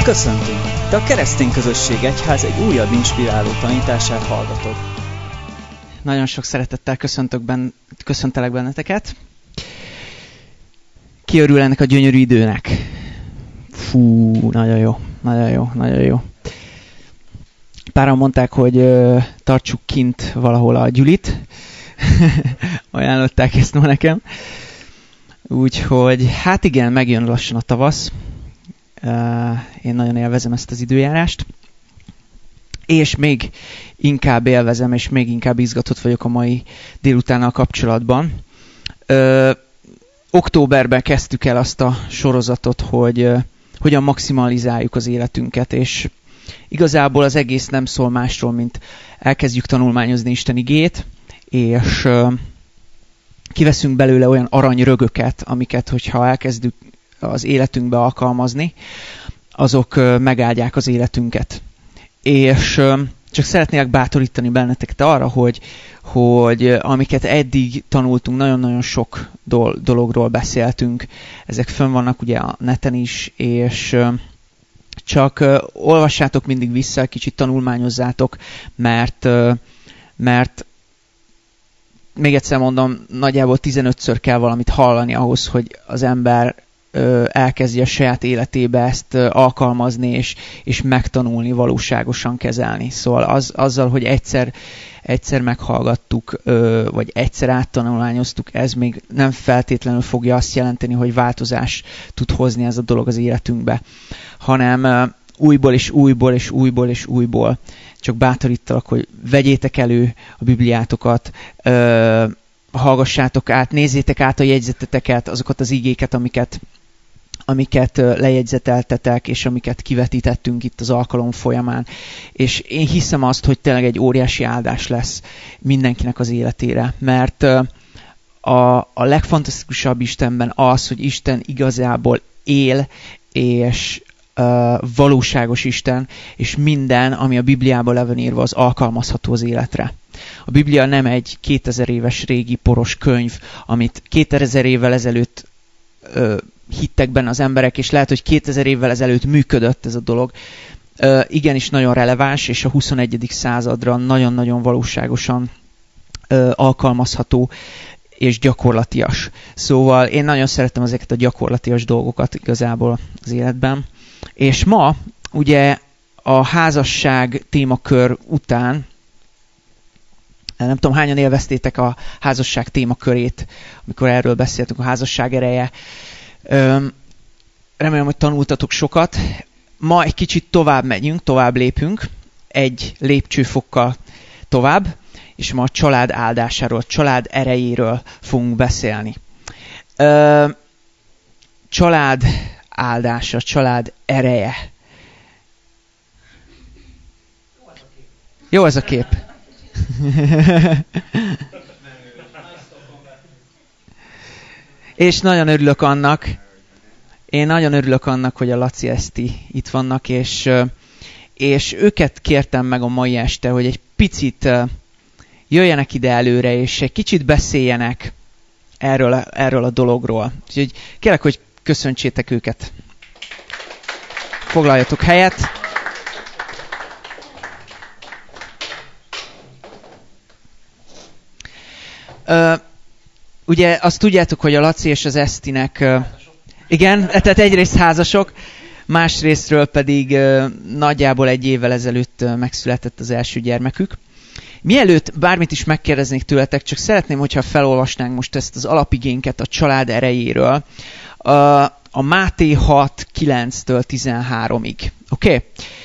Köszöntünk! Te a Keresztény Közösség Egyház egy újabb inspiráló tanítását hallgatod. Nagyon sok szeretettel köszöntelek benneteket. Ki örül ennek a gyönyörű időnek? Fú, nagyon jó. Páran mondták, hogy tartsuk kint valahol a Gyulit. Ajánlották ezt ma nekem. Úgyhogy hát igen, megjön lassan a tavasz. Én nagyon élvezem ezt az időjárást. És még inkább élvezem, és még inkább izgatott vagyok a mai délutánnal kapcsolatban. Októberben kezdtük el azt a sorozatot, hogy hogyan maximalizáljuk az életünket, és igazából az egész nem szól másról, mint elkezdjük tanulmányozni Isten igét, és kiveszünk belőle olyan aranyrögöket, amiket, hogyha elkezdjük az életünkbe alkalmazni, azok megáldják az életünket. És csak szeretnélek bátorítani benneteket arra, hogy amiket eddig tanultunk, nagyon-nagyon sok dologról beszéltünk. Ezek fönn vannak ugye a neten is, és csak olvassátok mindig vissza, kicsit tanulmányozzátok, mert még egyszer mondom, nagyjából 15-ször kell valamit hallani ahhoz, hogy az ember elkezdje a saját életébe ezt alkalmazni, és megtanulni, valóságosan kezelni. Szóval azzal, hogy egyszer meghallgattuk, vagy egyszer áttanulmányoztuk, ez még nem feltétlenül fogja azt jelenteni, hogy változás tud hozni ez a dolog az életünkbe, hanem újból. Csak bátorítalak, hogy vegyétek elő a Bibliátokat, hallgassátok át, nézzétek át a jegyzeteteket, azokat az igéket, amiket lejegyzeteltetek, és amiket kivetítettünk itt az alkalom folyamán. És én hiszem azt, hogy tényleg egy óriási áldás lesz mindenkinek az életére, mert a legfantasztikusabb Istenben az, hogy Isten igazából él, és valóságos Isten, és minden, ami a Bibliában le van írva, az alkalmazható az életre. A Biblia nem egy 2000 éves régi poros könyv, amit 2000 évvel ezelőtt hittek benne az emberek, és lehet, hogy 2000 évvel ezelőtt működött ez a dolog. Igenis nagyon releváns, és a 21. századra nagyon-nagyon valóságosan alkalmazható és gyakorlatias. Szóval én nagyon szeretem ezeket a gyakorlatias dolgokat igazából az életben. És ma ugye a házasság témakör után, nem tudom, hányan élveztétek a házasság témakörét, amikor erről beszéltünk, a házasság ereje. Remélem, hogy tanultatok sokat. Ma egy kicsit tovább lépünk, egy lépcsőfokkal tovább, és ma a család áldásáról, család erejéről fogunk beszélni. Család áldása, család ereje. Jó ez a kép. És nagyon örülök annak, hogy a Laci Eszti itt vannak, és őket kértem meg a mai este, hogy egy picit jöjjenek ide előre, és egy kicsit beszéljenek erről a dologról. Úgyhogy kérlek, hogy köszöntsétek őket. Foglaljatok helyet. Ugye azt tudjátok, hogy a Laci és az Esztinek... Igen, tehát egyrészt házasok, másrésztről pedig nagyjából 1 évvel ezelőtt megszületett az első gyermekük. Mielőtt bármit is megkérdeznék tőletek, csak szeretném, hogyha felolvasnánk most ezt az alapigénket a család erejéről. A Máté 6, 9-től 13-ig. Oké?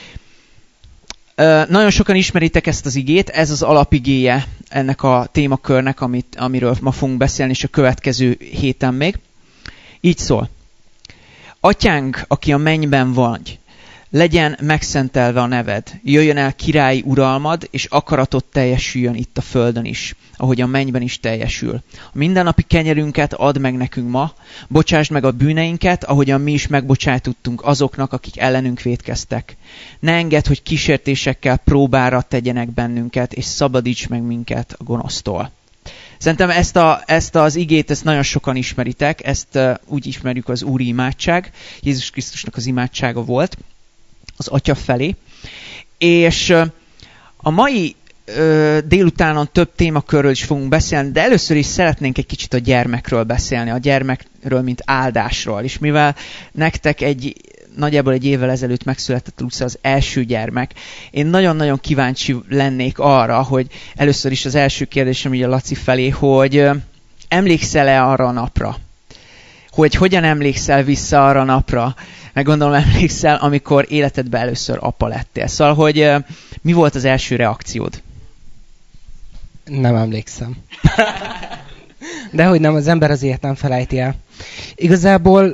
Nagyon sokan ismeritek ezt az igét, ez az alapigéje ennek a témakörnek, amiről ma fogunk beszélni, és a következő héten még. Így szól. Atyánk, aki a mennyben vagy, legyen megszentelve a neved, jöjjön el királyi uralmad, és akaratod teljesüljön itt a földön is, ahogy a mennyben is teljesül. A mindennapi kenyerünket add meg nekünk ma, bocsásd meg a bűneinket, ahogyan mi is megbocsájtottunk azoknak, akik ellenünk vétkeztek. Ne engedd, hogy kísértésekkel próbára tegyenek bennünket, és szabadíts meg minket a gonosztól. Szerintem ezt az igét, ezt nagyon sokan ismeritek, ezt úgy ismerjük, az úri imádság. Jézus Krisztusnak az imádsága volt. az atya felé. És a mai délutánon több témakörről is fogunk beszélni, de először is szeretnénk egy kicsit a gyermekről beszélni, a gyermekről, mint áldásról. És mivel nektek nagyjából egy évvel ezelőtt megszületett Luca az első gyermek, én nagyon-nagyon kíváncsi lennék arra, hogy először is az első kérdésem ugye a Laci felé, hogy emlékszel-e arra a napra? Hogy hogyan emlékszel vissza arra a napra? Meg gondolom emlékszel, amikor életedben először apa lettél. Szóval, hogy mi volt az első reakciód? Nem emlékszem. Dehogy nem, az ember azért nem felejti el. Igazából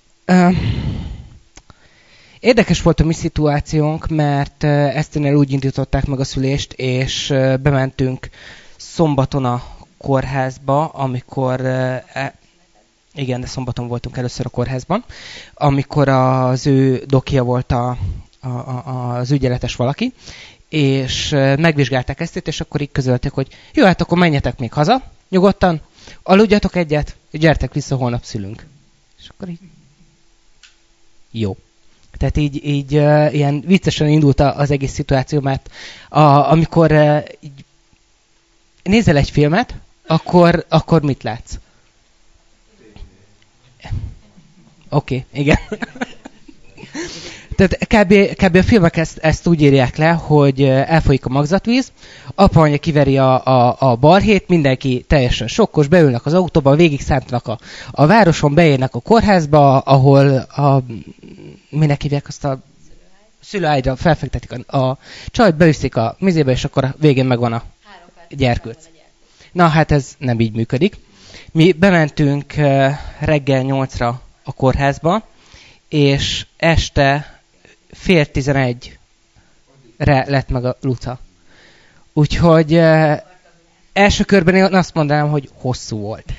érdekes volt a mi szituációnk, mert Eszternél úgy indították meg a szülést, és bementünk szombaton a kórházba, amikor... igen, de szombaton voltunk először a kórházban, amikor az ő dokia volt az ügyeletes valaki, és megvizsgálták ezt, és akkor így közölték, hogy jó, hát akkor menjetek még haza, nyugodtan, aludjatok egyet, gyertek vissza, holnap szülünk. És akkor így... Jó. Tehát így ilyen viccesen indult az egész szituáció, mert amikor így nézel egy filmet, akkor mit látsz? Oké, igen. Tehát kb. A filmek ezt úgy írják le, hogy elfolyik a magzatvíz, apa-anya kiveri a balhét, mindenki teljesen sokkos, beülnek az autóba, végig számtanak a városon, beérnek a kórházba, ahol minek hívják azt a szülőágyra, felfektetik a csajt, beüszik a mizébe, és akkor a végén megvan a gyerkőc. Na hát ez nem így működik. Mi bementünk reggel 8-ra a kórházba, és este 10:30-re lett meg a Luca. Úgyhogy első körben én azt mondanám, hogy hosszú volt.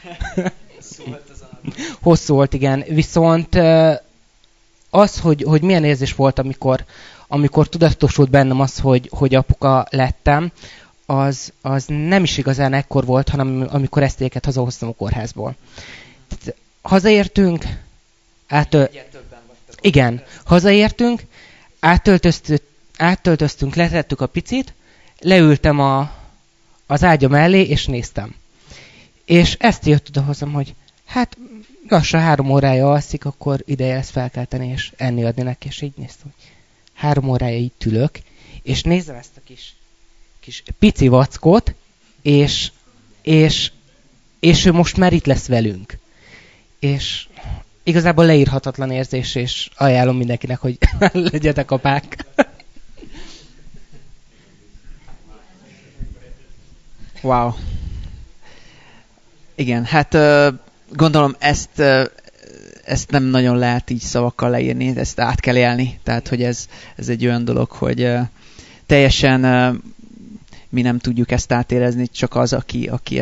Hosszú volt, igen. Viszont az, hogy milyen érzés volt, amikor tudatosult bennem az, hogy apuka lettem, az nem is igazán ekkor volt, hanem amikor Esztéket hazahoztam a kórházból. Tehát hazaértünk, igen, hazaértünk, áttöltöztünk, letettük a picit, leültem az ágya mellé, és néztem. És ezt jött oda hozzám, hogy hát lassan 3 órája alszik, akkor ideje lesz felkelteni, és enni adni neki, és így néztem, hogy 3 órája így tülök, és nézem ezt a kis pici vackot, és ő most már itt lesz velünk. És igazából leírhatatlan érzés, és ajánlom mindenkinek, hogy legyetek apák. Wow. Igen, hát gondolom ezt nem nagyon lehet így szavakkal leírni, ezt át kell élni. Tehát, hogy ez egy olyan dolog, hogy teljesen mi nem tudjuk ezt átérezni, csak az, aki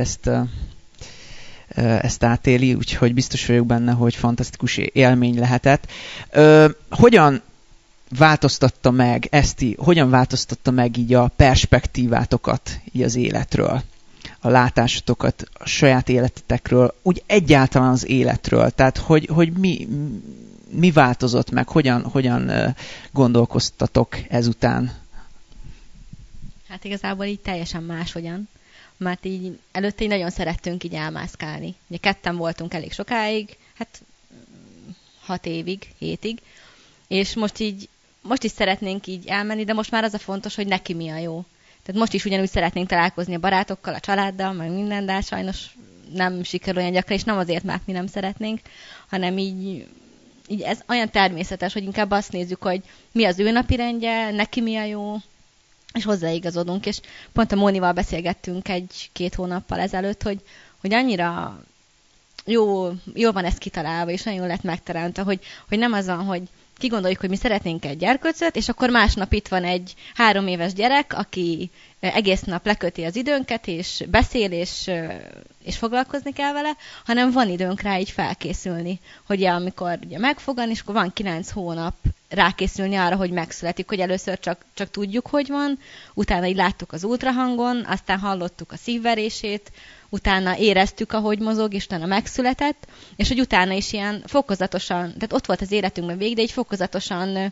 ezt átéli, úgyhogy biztos vagyok benne, hogy fantasztikus élmény lehetett. Hogyan változtatta meg, Eszti, hogyan változtatta meg így a perspektívátokat így az életről, a látásotokat, a saját életetekről, úgy egyáltalán az életről, tehát hogy mi változott meg, hogyan gondolkoztatok ezután? Hát igazából így teljesen máshogyan, mert így előtte így nagyon szerettünk így elmászkálni. Ugye ketten voltunk elég sokáig, hát 6 évig, 7-ig, és most is szeretnénk így elmenni, de most már az a fontos, hogy neki mi a jó. Tehát most is ugyanúgy szeretnénk találkozni a barátokkal, a családdal, meg minden, de sajnos nem sikerül olyan gyakran, és nem azért, mert mi nem szeretnénk, hanem így ez olyan természetes, hogy inkább azt nézzük, hogy mi az ő napirendje, neki mi a jó, és hozzáigazodunk. És pont a Mónival beszélgettünk 1-2 hónappal ezelőtt, hogy annyira jó van ez kitalálva, és nagyon jól lett megteremtve, hogy nem az van, hogy kigondoljuk, hogy mi szeretnénk egy gyerkőcöt, és akkor másnap itt van egy 3 éves gyerek, aki egész nap leköti az időnket, és beszél, és foglalkozni kell vele, hanem van időnk rá így felkészülni, hogy amikor ugye megfogan, és akkor van 9 hónap rákészülni arra, hogy megszületik, hogy először csak tudjuk, hogy van, utána így láttuk az ultrahangon, aztán hallottuk a szívverését, utána éreztük, ahogy mozog, és utána megszületett, és hogy utána is ilyen fokozatosan, tehát ott volt az életünkben végig, de így fokozatosan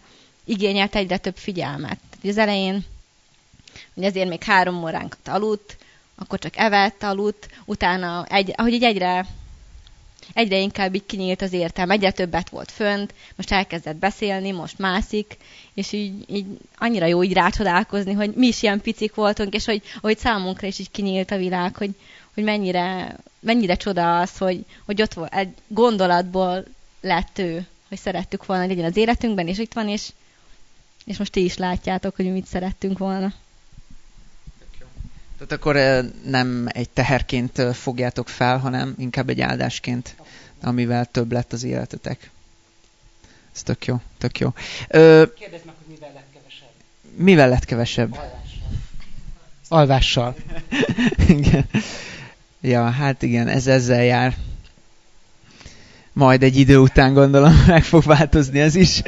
igényelt egyre több figyelmet. Tehát az elején, hogy azért még 3 óránkat aludt, akkor csak evett, aludt, utána, ahogy így egyre inkább így kinyílt az értelme, egyre többet volt fönt, most elkezdett beszélni, most mászik, és így annyira jó így rácsodálkozni, hogy mi is ilyen picik voltunk, és hogy számunkra is így kinyílt a világ, hogy mennyire csoda az, hogy ott volt, egy gondolatból lett ő, hogy szerettük volna, hogy legyen az életünkben, és itt van, és most ti is látjátok, hogy mit szerettünk volna. Tehát akkor nem egy teherként fogjátok fel, hanem inkább egy áldásként, amivel több lett az életetek. Ez tök jó, tök jó. Kérdezd meg, hogy mivel lett kevesebb. Mivel lett kevesebb? Alvással. Igen. Ja, hát igen, ez ezzel jár. Majd egy idő után gondolom meg fog változni ez is.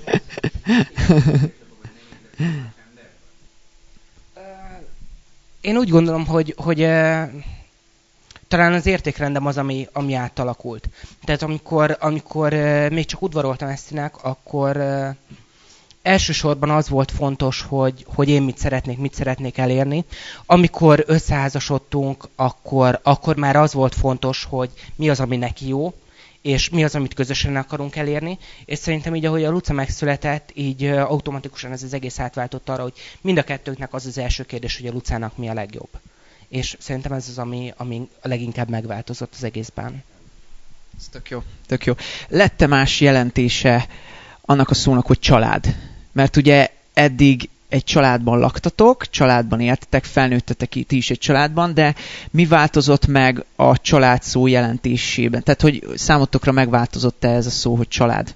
Én úgy gondolom, hogy talán az értékrendem az, ami átalakult. Tehát amikor még csak udvaroltam Esztinek, akkor elsősorban az volt fontos, hogy én mit szeretnék elérni. Amikor összeházasodtunk, akkor már az volt fontos, hogy mi az, ami neki jó, és mi az, amit közösen akarunk elérni. És szerintem így, ahogy a Luca megszületett, így automatikusan ez az egész átváltott arra, hogy mind a kettőnknek az első kérdés, hogy a Lucának mi a legjobb. És szerintem ez az, ami a leginkább megváltozott az egészben. Ez tök jó, tök jó. Lett-e más jelentése annak a szónak, hogy család? Mert ugye eddig egy családban laktatok, családban éltetek, felnőttetek ti is egy családban, de mi változott meg a család szó jelentésében? Tehát, hogy számotokra megváltozott-e ez a szó, hogy család?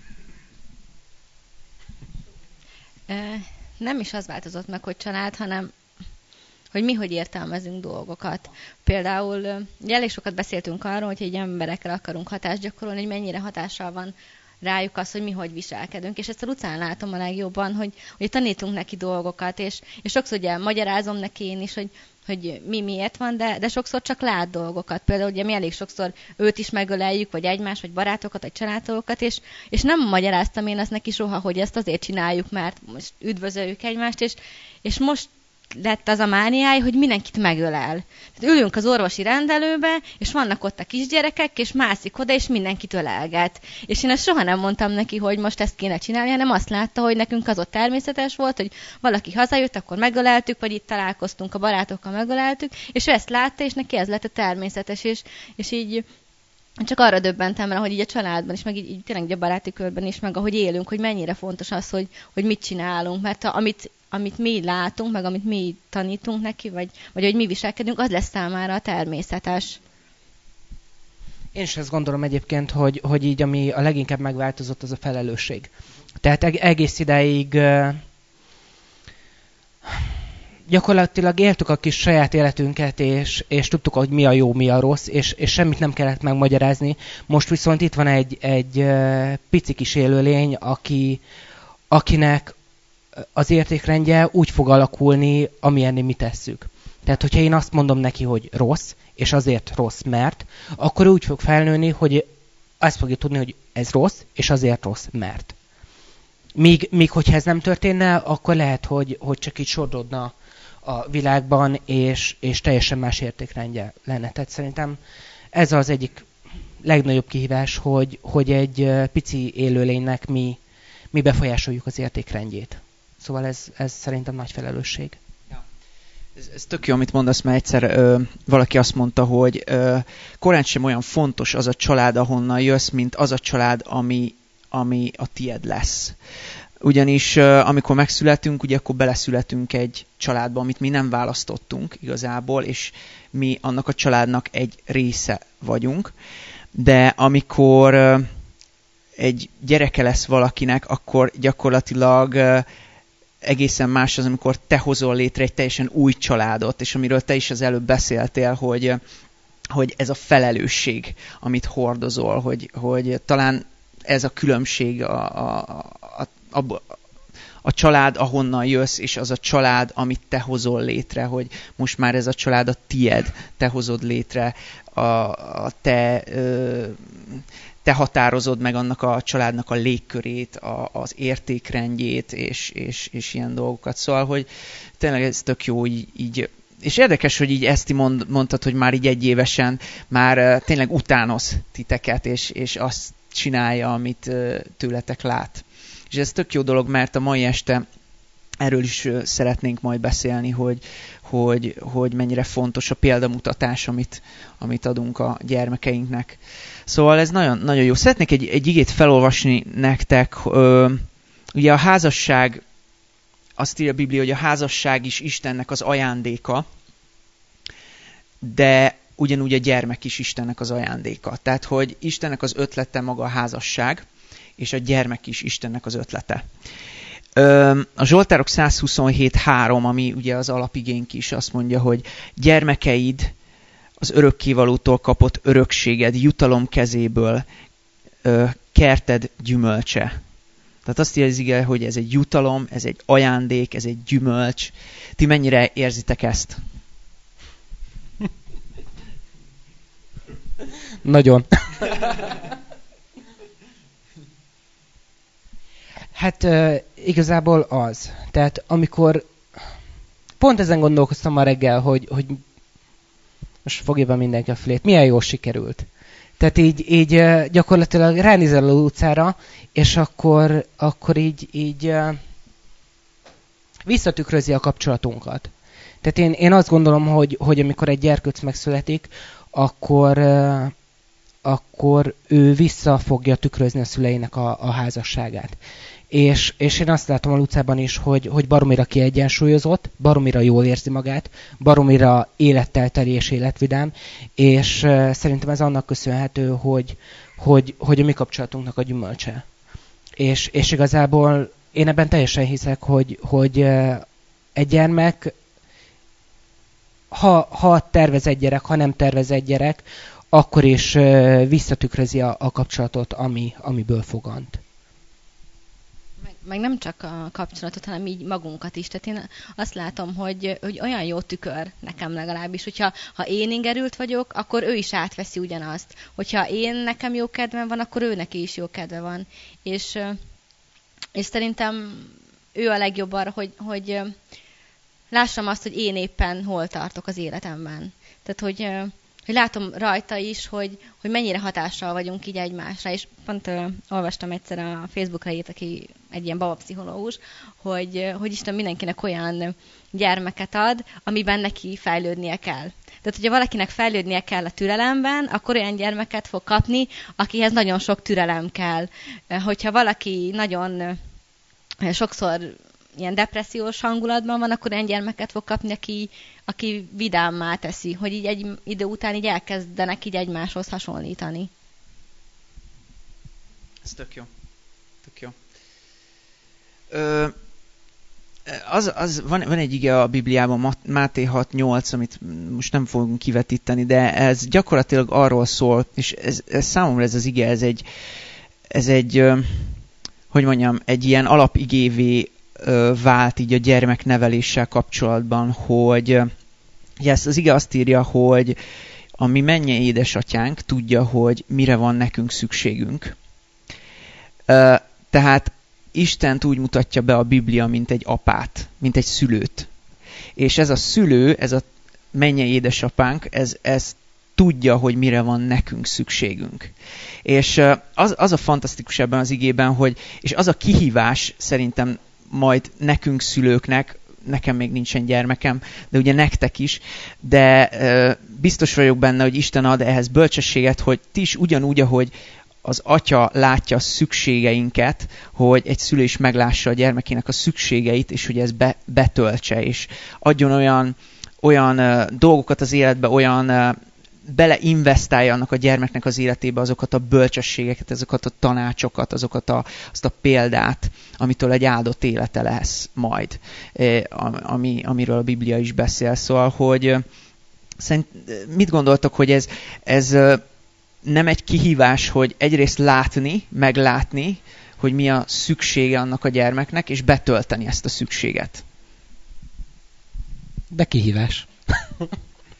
Nem is az változott meg, hogy család, hanem hogy mi hogy értelmezünk dolgokat. Például elég sokat beszéltünk arról, hogy egy emberekre akarunk hatást gyakorolni, hogy mennyire hatással van rájuk az, hogy mi hogy viselkedünk. És ezt a Lucán látom a legjobban, hogy tanítunk neki dolgokat, és sokszor ugye magyarázom neki én is, hogy mi miért van, de sokszor csak lát dolgokat. Például ugye mi elég sokszor őt is megöleljük, vagy egymást, vagy barátokat, vagy családtagokat, és nem magyaráztam én azt neki soha, hogy ezt azért csináljuk, mert most üdvözöljük egymást, és most lett az a mániája, hogy mindenkit megölel. Tehát ülünk az orvosi rendelőbe, és vannak ott a kisgyerekek, és mászik oda, és mindenkit ölelget. És én ezt soha nem mondtam neki, hogy most ezt kéne csinálni, hanem azt látta, hogy nekünk az ott természetes volt, hogy valaki hazajött, akkor megöleltük, vagy itt találkoztunk a barátokkal, megöleltük, és ő ezt látta, és neki ez lett a természetes, és így csak arra döbbentem rá, hogy így a családban is, meg így tényleg a baráti körben is, meg ahogy élünk, hogy mennyire fontos az, hogy mit csinálunk, mert amit mi látunk, meg amit mi tanítunk neki, vagy hogy mi viselkedünk, az lesz számára a természetes. Én is ezt gondolom egyébként, hogy így ami a leginkább megváltozott, az a felelősség. Tehát egész idáig gyakorlatilag éltük a kis saját életünket, és tudtuk, hogy mi a jó, mi a rossz, és semmit nem kellett megmagyarázni. Most viszont itt van egy pici kis élőlény, akinek az értékrendje úgy fog alakulni, amilyenné mi tesszük. Tehát, hogyha én azt mondom neki, hogy rossz, és azért rossz, mert, akkor úgy fog felnőni, hogy azt fogja tudni, hogy ez rossz, és azért rossz, mert. Míg hogyha ez nem történne, akkor lehet, hogy csak így sodrodna a világban, és teljesen más értékrendje lenne. Tehát szerintem ez az egyik legnagyobb kihívás, hogy egy pici élőlénynek mi befolyásoljuk az értékrendjét. Szóval ez szerintem nagy felelősség. Ja. Ez tök jó, amit mondasz, mert egyszer valaki azt mondta, hogy korán sem olyan fontos az a család, ahonnan jössz, mint az a család, ami a tied lesz. Ugyanis amikor megszületünk, ugye akkor beleszületünk egy családba, amit mi nem választottunk igazából, és mi annak a családnak egy része vagyunk. De amikor egy gyereke lesz valakinek, akkor gyakorlatilag egészen más az, amikor te hozol létre egy teljesen új családot, és amiről te is az előbb beszéltél, hogy ez a felelősség, amit hordozol, hogy talán ez a különbség a család, ahonnan jössz, és az a család, amit te hozol létre, hogy most már ez a család a tied, te hozod létre a te te határozod meg annak a családnak a légkörét, az értékrendjét, és ilyen dolgokat. Szóval, hogy tényleg ez tök jó így. És érdekes, hogy így Eszti mondtad, hogy már így egyévesen már tényleg utánoz titeket, és azt csinálja, amit tőletek lát. És ez tök jó dolog, mert a mai este erről is szeretnénk majd beszélni, hogy mennyire fontos a példamutatás, amit adunk a gyermekeinknek. Szóval ez nagyon, nagyon jó. Szeretnék egy igét felolvasni nektek. Ugye a házasság, azt írja a Biblia, hogy a házasság is Istennek az ajándéka, de ugyanúgy a gyermek is Istennek az ajándéka. Tehát, hogy Istennek az ötlete maga a házasság, és a gyermek is Istennek az ötlete. A Zsoltárok 127:3, ami ugye az alapigénk is, azt mondja, hogy gyermekeid az örökkévalótól kapott örökséged, jutalom kezéből, kerted gyümölcse. Tehát azt írja, hogy ez egy jutalom, ez egy ajándék, ez egy gyümölcs. Ti mennyire érzitek ezt? Nagyon. Hát igazából az. Tehát amikor pont ezen gondolkoztam ma reggel, hogy most fogja be mindenki a fülét, milyen jól sikerült. Tehát így gyakorlatilag ránézel az utcára, és akkor így visszatükrözi a kapcsolatunkat. Tehát én azt gondolom, hogy amikor egy gyerkőc megszületik, akkor ő vissza fogja tükrözni a szüleinek a házasságát. És én azt látom a utcában is, hogy baromira kiegyensúlyozott, baromira jól érzi magát, baromira élettel teli és életvidám, és szerintem ez annak köszönhető, hogy a mi kapcsolatunknak a gyümölcse. És igazából én ebben teljesen hiszek, hogy egy gyermek, ha tervez egy gyerek, ha nem tervez egy gyerek, akkor is visszatükrözi a kapcsolatot, amiből fogant. Meg nem csak a kapcsolatot, hanem így magunkat is. Tehát én azt látom, hogy olyan jó tükör nekem legalábbis, hogyha én ingerült vagyok, akkor ő is átveszi ugyanazt. Hogyha nekem jó kedvem van, akkor ő neki is jó kedve van. És szerintem ő a legjobb arra, hogy lássam azt, hogy én éppen hol tartok az életemben. Tehát, hogy látom rajta is, hogy mennyire hatással vagyunk így egymásra, és pont olvastam egyszer a Facebookra írt, aki egy ilyen babapszichológus, hogy Isten mindenkinek olyan gyermeket ad, amiben neki fejlődnie kell. Tehát, hogyha valakinek fejlődnie kell a türelemben, akkor olyan gyermeket fog kapni, akihez nagyon sok türelem kell. Hogyha valaki nagyon sokszor ilyen depressziós hangulatban van, akkor olyan gyermeket fog kapni, aki vidámmá teszi, hogy így egy idő után így elkezdenek így egymáshoz hasonlítani. Ez tök jó. Tök jó. Van egy ige a Bibliában, Máté 6:8, amit most nem fogunk kivetíteni, de ez gyakorlatilag arról szól, és ez számomra ez az ige, ez egy hogy mondjam, egy ilyen alapigévé vált így a gyermekneveléssel kapcsolatban, hogy ezt az ige azt írja, hogy a mi mennyei édesatyánk tudja, hogy mire van nekünk szükségünk. Tehát Istent úgy mutatja be a Biblia, mint egy apát, mint egy szülőt. És ez a szülő, ez a mennyei édesapánk, ez tudja, hogy mire van nekünk szükségünk. És az a fantasztikus ebben az igében, és az a kihívás szerintem majd nekünk szülőknek, nekem még nincsen gyermekem, de ugye nektek is, de biztos vagyok benne, hogy Isten ad ehhez bölcsességet, hogy ti is ugyanúgy, ahogy az atya látja a szükségeinket, hogy egy szülő is meglássa a gyermekének a szükségeit, és hogy ez betöltse, és adjon olyan dolgokat az életbe, olyan beleinvestálja annak a gyermeknek az életébe azokat a bölcsességeket, azokat a tanácsokat, azt a példát, amitől egy áldott élete lesz majd, amiről a Biblia is beszél. Szóval, hogy mit gondoltok, hogy ez nem egy kihívás, hogy egyrészt meglátni, hogy mi a szüksége annak a gyermeknek, és betölteni ezt a szükséget? De kihívás.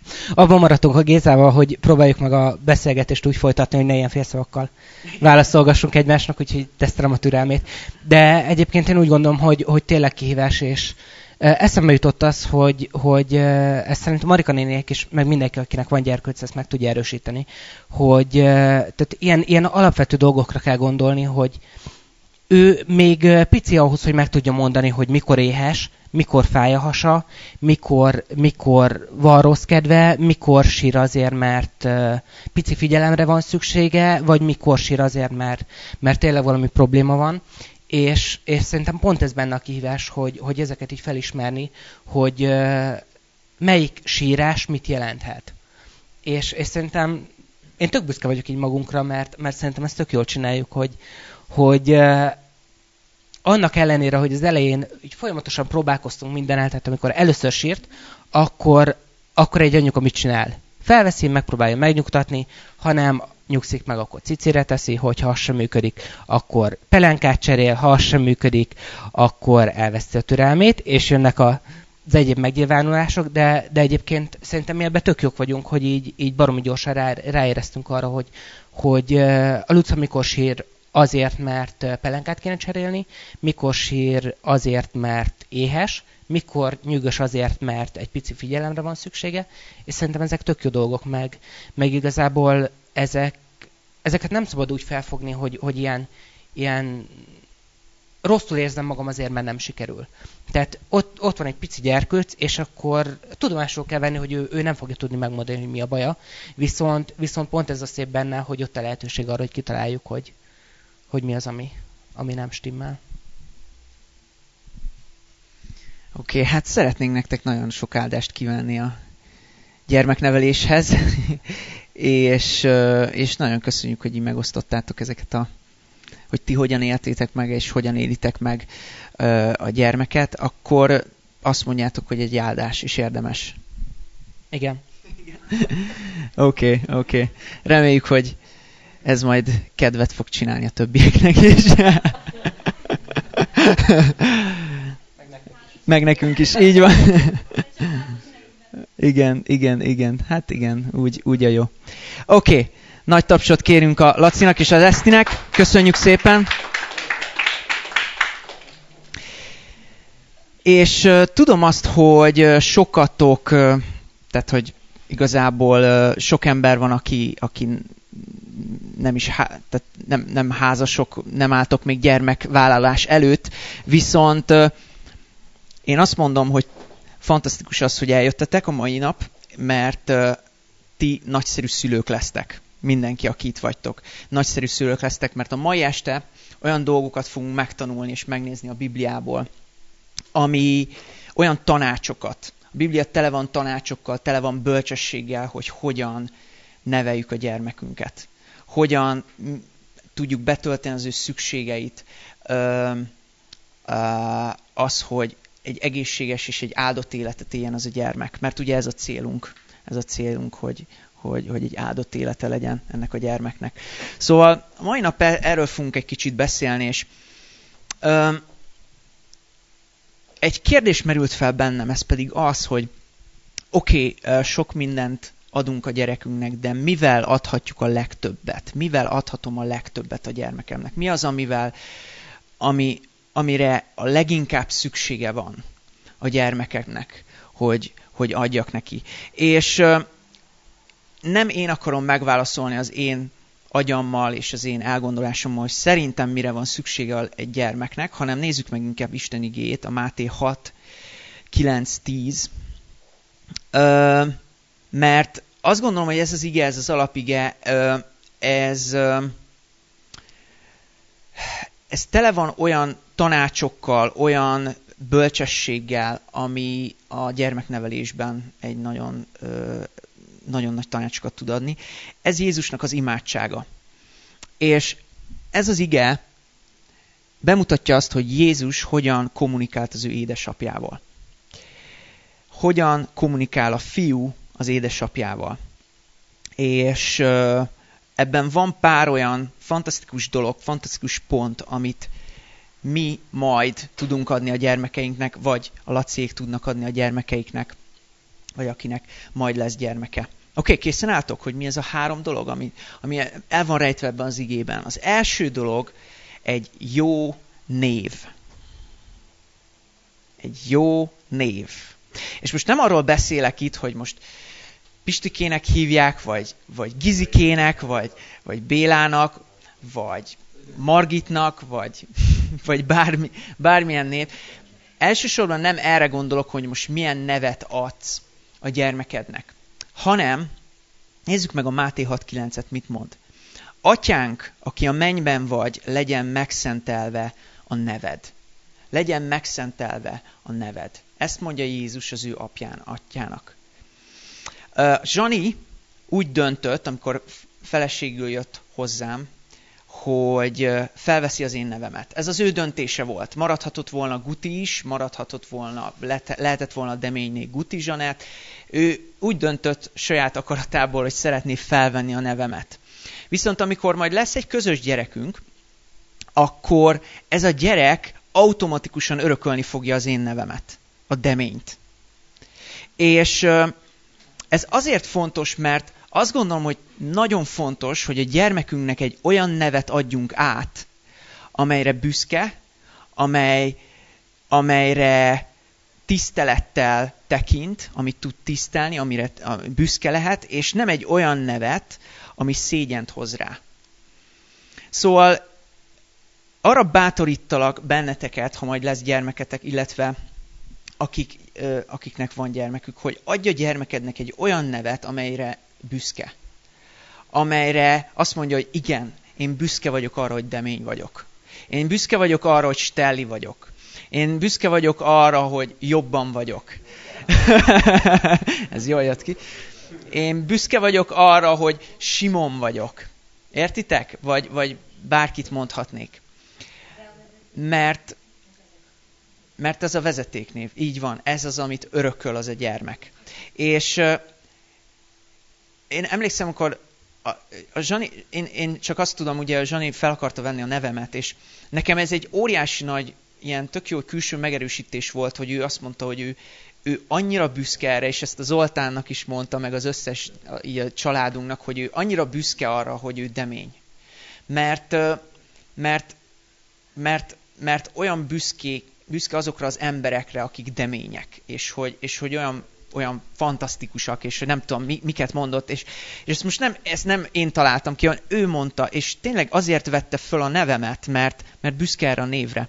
Abban maradtunk a Gézával, hogy próbáljuk meg a beszélgetést úgy folytatni, hogy ne ilyen félszavakkal válaszolgassunk egymásnak, úgyhogy tesztelem a türelmét. De egyébként én úgy gondolom, hogy tényleg kihívás, és eszembe jutott az, hogy ezt szerintem Marika néniek is, meg mindenki, akinek van gyerkőc, ezt meg tudja erősíteni, hogy tehát ilyen alapvető dolgokra kell gondolni, hogy ő még pici ahhoz, hogy meg tudja mondani, hogy mikor éhes, mikor fáj a hasa, mikor van rossz kedve, mikor sír azért, mert pici figyelemre van szüksége, vagy mikor sír azért, mert tényleg valami probléma van. És szerintem pont ez benne a kihívás, hogy ezeket így felismerni, hogy melyik sírás mit jelenthet. És szerintem én tök büszke vagyok így magunkra, mert szerintem ezt tök jól csináljuk, hogy annak ellenére, hogy az elején így folyamatosan próbálkoztunk mindennel, tehát amikor először sírt, akkor egy anyuka mit csinál? Felveszi, megpróbálja megnyugtatni, hanem nyugszik meg, akkor cicire teszi, hogyha az sem működik, akkor pelenkát cserél, ha az sem működik, akkor elveszti a türelmét, és jönnek az egyéb megnyilvánulások, de egyébként szerintem mi ebben tök jók vagyunk, hogy így baromi gyorsan ráéreztünk arra, hogy a Luca mikor sír azért, mert pelenkát kéne cserélni, mikor sír azért, mert éhes, mikor nyűgös azért, mert egy pici figyelemre van szüksége, és szerintem ezek tök jó dolgok, meg igazából ezeket nem szabad úgy felfogni, hogy ilyen rosszul érzem magam azért, mert nem sikerül. Tehát ott van egy pici gyerkőc, és akkor tudomásul kell venni, hogy ő nem fogja tudni megmondani, hogy mi a baja, viszont pont ez a szép benne, hogy ott a lehetőség arra, hogy kitaláljuk, hogy mi az, ami nem stimmel. Oké, hát szeretnénk nektek nagyon sok áldást kívánni a gyermekneveléshez, és nagyon köszönjük, hogy így megosztottátok ezeket hogy ti hogyan éltétek meg, és hogyan élitek meg a gyermeket, akkor azt mondjátok, hogy egy áldás is érdemes. Igen. Oké. Reméljük, hogy ez majd kedvet fog csinálni a többieknek is. Meg nekünk is, így van. Igen. Hát igen, úgy a jó. Oké, nagy tapsot kérünk a Lacinak és az Esztinek. Köszönjük szépen. És tudom azt, hogy sokatok, tehát hogy igazából sok ember van, aki nem is tehát nem házasok, nem álltok még gyermekvállalás előtt, viszont én azt mondom, hogy fantasztikus az, hogy eljöttetek a mai nap, mert ti nagyszerű szülők lesztek. Mindenki, aki itt vagytok. Nagyszerű szülők lesztek, mert a mai este olyan dolgokat fogunk megtanulni és megnézni a Bibliából, ami olyan tanácsokat. A Biblia tele van tanácsokkal, tele van bölcsességgel, hogy hogyan neveljük a gyermekünket. Hogyan tudjuk betölteni az ő szükségeit. Az, hogy egy egészséges és egy áldott életet éljen az a gyermek. Mert ugye ez a célunk. Ez a célunk, hogy egy áldott élete legyen ennek a gyermeknek. Szóval a mai nap erről fogunk egy kicsit beszélni, és egy kérdés merült fel bennem, ez pedig az, hogy sok mindent adunk a gyerekünknek, de mivel adhatjuk a legtöbbet? Mivel adhatom a legtöbbet a gyermekemnek? Mi az, amire a leginkább szüksége van a gyermekeknek, hogy adjak neki? És nem én akarom megválaszolni az én agyammal és az én elgondolásommal, hogy szerintem mire van szüksége egy gyermeknek, hanem nézzük meg inkább Isten igéjét, a Máté 6, 9, 10. Mert azt gondolom, hogy ez az ige, ez az alapige, ez tele van olyan tanácsokkal, olyan bölcsességgel, ami a gyermeknevelésben egy nagyon nagy tanácsokat tud adni. Ez Jézusnak az imádsága. És ez az ige bemutatja azt, hogy Jézus hogyan kommunikált az ő édesapjával. Hogyan kommunikál a fiú az édesapjával. És ebben van pár olyan fantasztikus dolog, fantasztikus pont, amit mi majd tudunk adni a gyermekeinknek, vagy a Laciék tudnak adni a gyermekeiknek. vagy akinek majd lesz gyermeke. Oké, készen álltok, hogy mi ez a 3 dolog, ami el van rejtve ebben az igében. Az első dolog egy jó név. Egy jó név. És most nem arról beszélek itt, hogy most Pistikének hívják, vagy Gizikének, vagy Bélának, vagy Margitnak, vagy bármilyen név. Elsősorban nem erre gondolok, hogy most milyen nevet adsz a gyermekednek, hanem nézzük meg a Máté 6.9-et, mit mond. Atyánk, aki a mennyben vagy, legyen megszentelve a neved. Legyen megszentelve a neved. Ezt mondja Jézus az ő atyának. Zsani úgy döntött, amikor feleségül jött hozzám, hogy felveszi az én nevemet. Ez az ő döntése volt. Maradhatott volna Guti is, lehetett volna Deményné Guti Zsanett. Ő úgy döntött saját akaratából, hogy szeretné felvenni a nevemet. Viszont amikor majd lesz egy közös gyerekünk, akkor ez a gyerek automatikusan örökölni fogja az én nevemet, a Deményt. És ez azért fontos, mert azt gondolom, hogy nagyon fontos, hogy a gyermekünknek egy olyan nevet adjunk át, amelyre büszke, amelyre tisztelettel tekint, amit tud tisztelni, amire büszke lehet, és nem egy olyan nevet, ami szégyent hoz rá. Szóval arra bátorítalak benneteket, ha majd lesz gyermeketek, illetve akiknek van gyermekük, hogy adj a gyermekednek egy olyan nevet, amelyre büszke. Amelyre azt mondja, hogy igen, én büszke vagyok arra, hogy Demény vagyok. Én büszke vagyok arra, hogy Stelli vagyok. Én büszke vagyok arra, hogy Jobban vagyok. Ez jól jött ki. Én büszke vagyok arra, hogy Simon vagyok. Értitek? Vagy bárkit mondhatnék. Mert ez a vezetéknév. Így van. Ez az, amit örököl az a gyermek. És én emlékszem, amikor a Zsani, én csak azt tudom, ugye a Zsani fel akarta venni a nevemet, és nekem ez egy óriási nagy, ilyen tök jó külső megerősítés volt, hogy ő azt mondta, hogy ő annyira büszke erre, és ezt a Zoltánnak is mondta, meg az összes így a családunknak, hogy ő annyira büszke arra, hogy ő Demény. Mert olyan büszke azokra az emberekre, akik demények, és hogy olyan fantasztikusak, és nem tudom, miket mondott, és ezt nem én találtam ki, hanem ő mondta, és tényleg azért vette föl a nevemet, mert büszke erre a névre.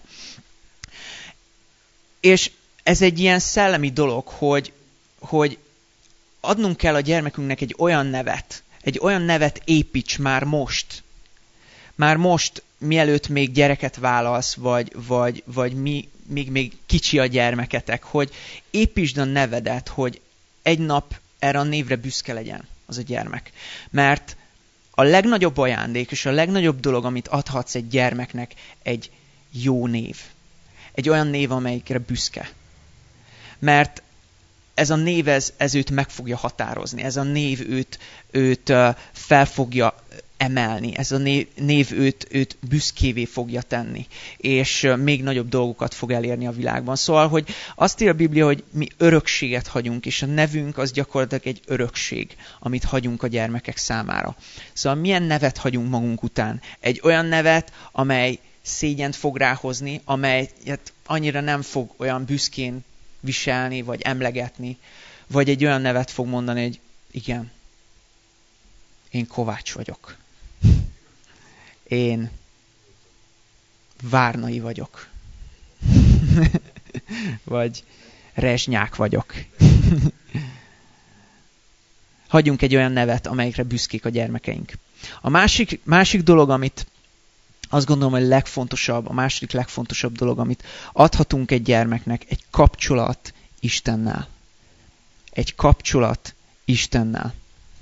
És ez egy ilyen szellemi dolog, hogy adnunk kell a gyermekünknek egy olyan nevet építs már most, mielőtt még gyereket vállalsz, vagy még kicsi a gyermeketek, hogy építsd a nevedet, hogy egy nap erre a névre büszke legyen az a gyermek. Mert a legnagyobb ajándék és a legnagyobb dolog, amit adhatsz egy gyermeknek, egy jó név. Egy olyan név, amelyikre büszke. Mert ez a név, ez őt meg fogja határozni. Ez a név őt fel fogja emelni. Ez a név őt büszkévé fogja tenni. És még nagyobb dolgokat fog elérni a világban. Szóval, hogy azt ír a Biblia, hogy mi örökséget hagyunk, és a nevünk az gyakorlatilag egy örökség, amit hagyunk a gyermekek számára. Szóval milyen nevet hagyunk magunk után? Egy olyan nevet, amely szégyent fog ráhozni, amelyet annyira nem fog olyan büszkén viselni, vagy emlegetni, vagy egy olyan nevet fog mondani, hogy igen, én Kovács vagyok. Én Várnai vagyok. Vagy Rezsnyák vagyok. Hagyjunk egy olyan nevet, amelyikre büszkék a gyermekeink. A másik dolog, amit azt gondolom, hogy a második legfontosabb dolog, amit adhatunk egy gyermeknek, egy kapcsolat Istennel. Egy kapcsolat Istennel.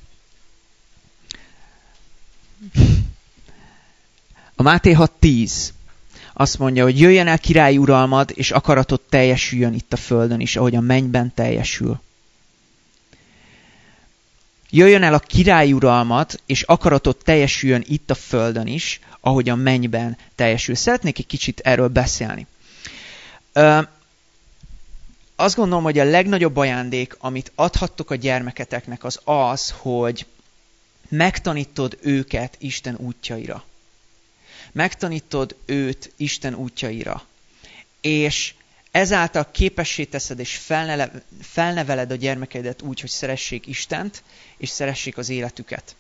A Máté 6.10 azt mondja, hogy jöjjön el királyi uralmad, és akaratod teljesüljön itt a földön is, ahogy a mennyben teljesül. Jöjjön el a királyi uralmad, és akaratod teljesüljön itt a földön is, ahogy a mennyben teljesül. Szeretnék egy kicsit erről beszélni. azt gondolom, hogy a legnagyobb ajándék, amit adhattok a gyermeketeknek, az az, hogy megtanítod őket Isten útjaira. Megtanítod őt Isten útjaira. És ezáltal képessé teszed és felneveled a gyermekeidet úgy, hogy szeressék Istent, és szeressék az életüket.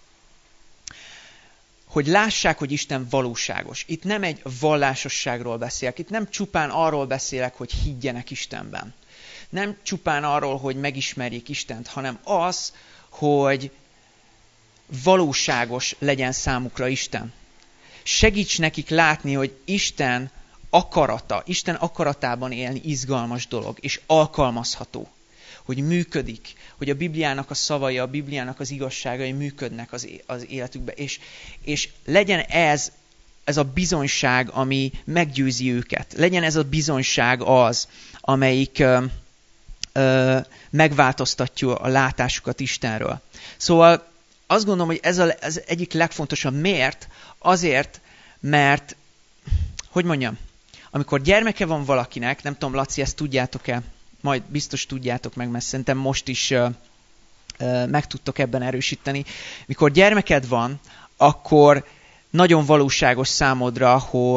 Hogy lássák, hogy Isten valóságos. Itt nem egy vallásosságról beszélek, itt nem csupán arról beszélek, hogy higgyenek Istenben. Nem csupán arról, hogy megismerjék Istent, hanem az, hogy valóságos legyen számukra Isten. Segíts nekik látni, hogy Isten akaratában élni izgalmas dolog, és alkalmazható. Hogy működik, hogy a Bibliának a szavai, a Bibliának az igazságai működnek az életükben. És legyen ez a bizonyság, ami meggyőzi őket. Legyen ez a bizonyság az, amelyik megváltoztatja a látásukat Istenről. Szóval azt gondolom, hogy ez az egyik legfontosabb. Miért? Azért, mert, hogy mondjam, amikor gyermeke van valakinek, nem tudom, Laci, ezt tudjátok-e? Majd biztos tudjátok meg, mert szerintem most is meg tudtok ebben erősíteni. Mikor gyermeked van, akkor nagyon valóságos számodra,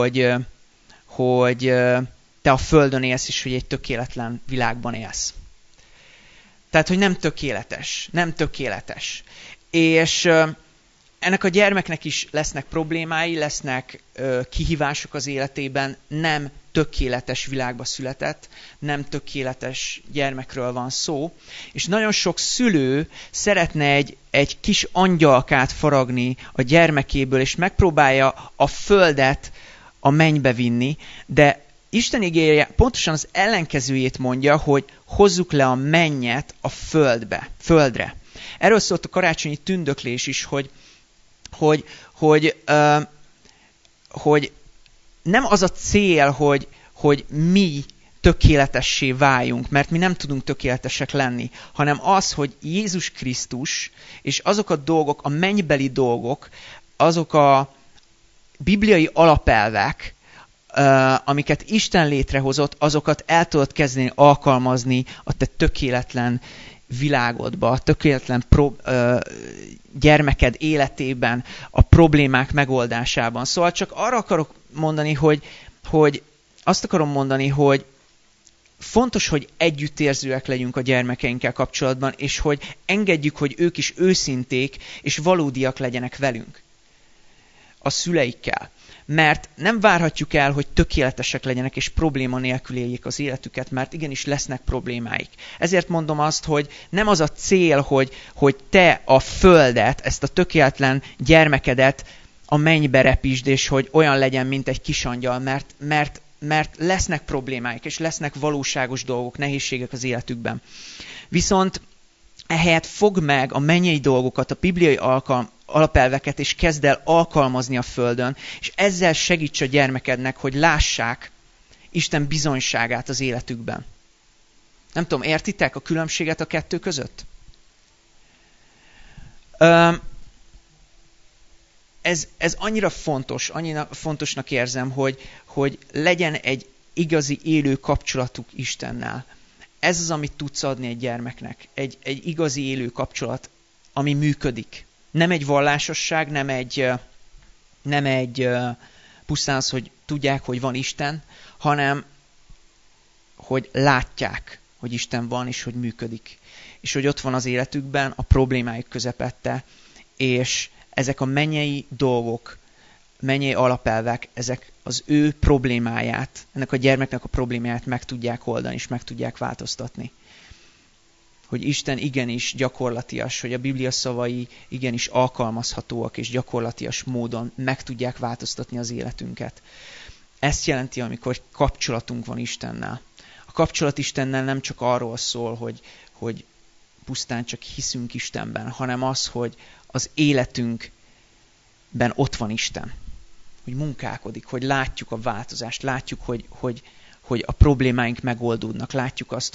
hogy te a Földön élsz, és hogy egy tökéletlen világban élsz. Tehát, hogy nem tökéletes. És ennek a gyermeknek is lesznek problémái, lesznek kihívások az életében, nem tökéletes világba született, nem tökéletes gyermekről van szó, és nagyon sok szülő szeretne egy kis angyalkát faragni a gyermekéből, és megpróbálja a földet a mennybe vinni, de Isten igéje pontosan az ellenkezőjét mondja, hogy hozzuk le a mennyet a földre. Erről szólt a karácsonyi tündöklés is, hogy nem az a cél, hogy mi tökéletessé váljunk, mert mi nem tudunk tökéletesek lenni, hanem az, hogy Jézus Krisztus és azok a dolgok, a mennybeli dolgok, azok a bibliai alapelvek, amiket Isten létrehozott, azokat el tudod kezdeni alkalmazni a te tökéletlen világodba, a tökéletlen gyermeked életében, a problémák megoldásában. Szóval csak arra akarok mondani, hogy azt akarom mondani, hogy fontos, hogy együttérzőek legyünk a gyermekeinkkel kapcsolatban, és hogy engedjük, hogy ők is őszinték és valódiak legyenek velünk, a szüleikkel. Mert nem várhatjuk el, hogy tökéletesek legyenek, és probléma nélkül éljék az életüket, mert igenis lesznek problémáik. Ezért mondom azt, hogy nem az a cél, hogy te a földet, ezt a tökéletlen gyermekedet a mennybe repítsd, és hogy olyan legyen, mint egy kisangyal, mert lesznek problémáik, és lesznek valóságos dolgok, nehézségek az életükben. Viszont ehelyett fogd meg a mennyei dolgokat, a bibliai alapelveket, és kezd el alkalmazni a földön, és ezzel segíts a gyermekednek, hogy lássák Isten bizonyságát az életükben. Nem tudom, értitek a különbséget a kettő között? Ez annyira fontosnak érzem, hogy legyen egy igazi élő kapcsolatuk Istennel. Ez az, amit tudsz adni egy gyermeknek. Egy igazi élő kapcsolat, ami működik. Nem egy vallásosság, nem egy pusztán az, hogy tudják, hogy van Isten, hanem hogy látják, hogy Isten van, és hogy működik. És hogy ott van az életükben, a problémáik közepette, és ezek a mennyei dolgok, mennyei alapelvek, ezek az ő problémáját, ennek a gyermeknek a problémáját meg tudják oldani, és meg tudják változtatni. Hogy Isten igenis gyakorlatias, hogy a Biblia szavai igenis alkalmazhatóak, és gyakorlatias módon meg tudják változtatni az életünket. Ezt jelenti, amikor kapcsolatunk van Istennel. A kapcsolat Istennel nem csak arról szól, hogy pusztán csak hiszünk Istenben, hanem az, hogy az életünkben ott van Isten. Hogy munkálkodik, hogy látjuk a változást, látjuk, hogy a problémáink megoldódnak, látjuk azt,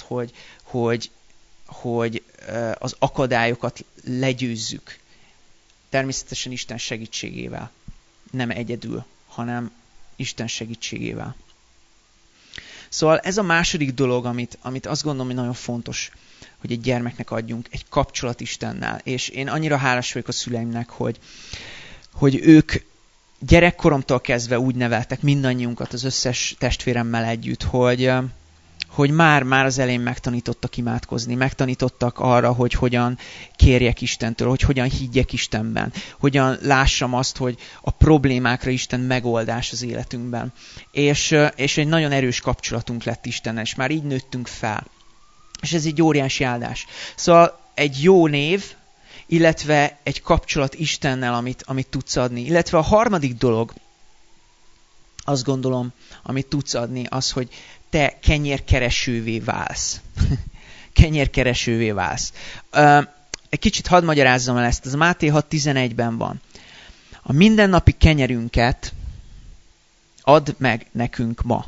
hogy az akadályokat legyőzzük. Természetesen Isten segítségével. Nem egyedül, hanem Isten segítségével. Szóval ez a második dolog, amit azt gondolom, hogy nagyon fontos, hogy egy gyermeknek adjunk, egy kapcsolat Istennel. És én annyira hálás vagyok a szüleimnek, hogy ők gyerekkoromtól kezdve úgy neveltek mindannyiunkat az összes testvéremmel együtt, hogy már az elején megtanítottak imádkozni, megtanítottak arra, hogy hogyan kérjek Istentől, hogy hogyan higgyek Istenben, hogyan lássam azt, hogy a problémákra Isten megoldás az életünkben. És egy nagyon erős kapcsolatunk lett Istennel, és már így nőttünk fel. És ez egy óriási áldás. Szóval egy jó név, illetve egy kapcsolat Istennel, amit tudsz adni. Illetve a harmadik dolog, azt gondolom, amit tudsz adni, az, hogy te kenyérkeresővé válsz. Kenyérkeresővé válsz. Egy kicsit hadd magyarázzam el ezt. Ez Máté 6.11-ben van. A mindennapi kenyerünket add meg nekünk ma.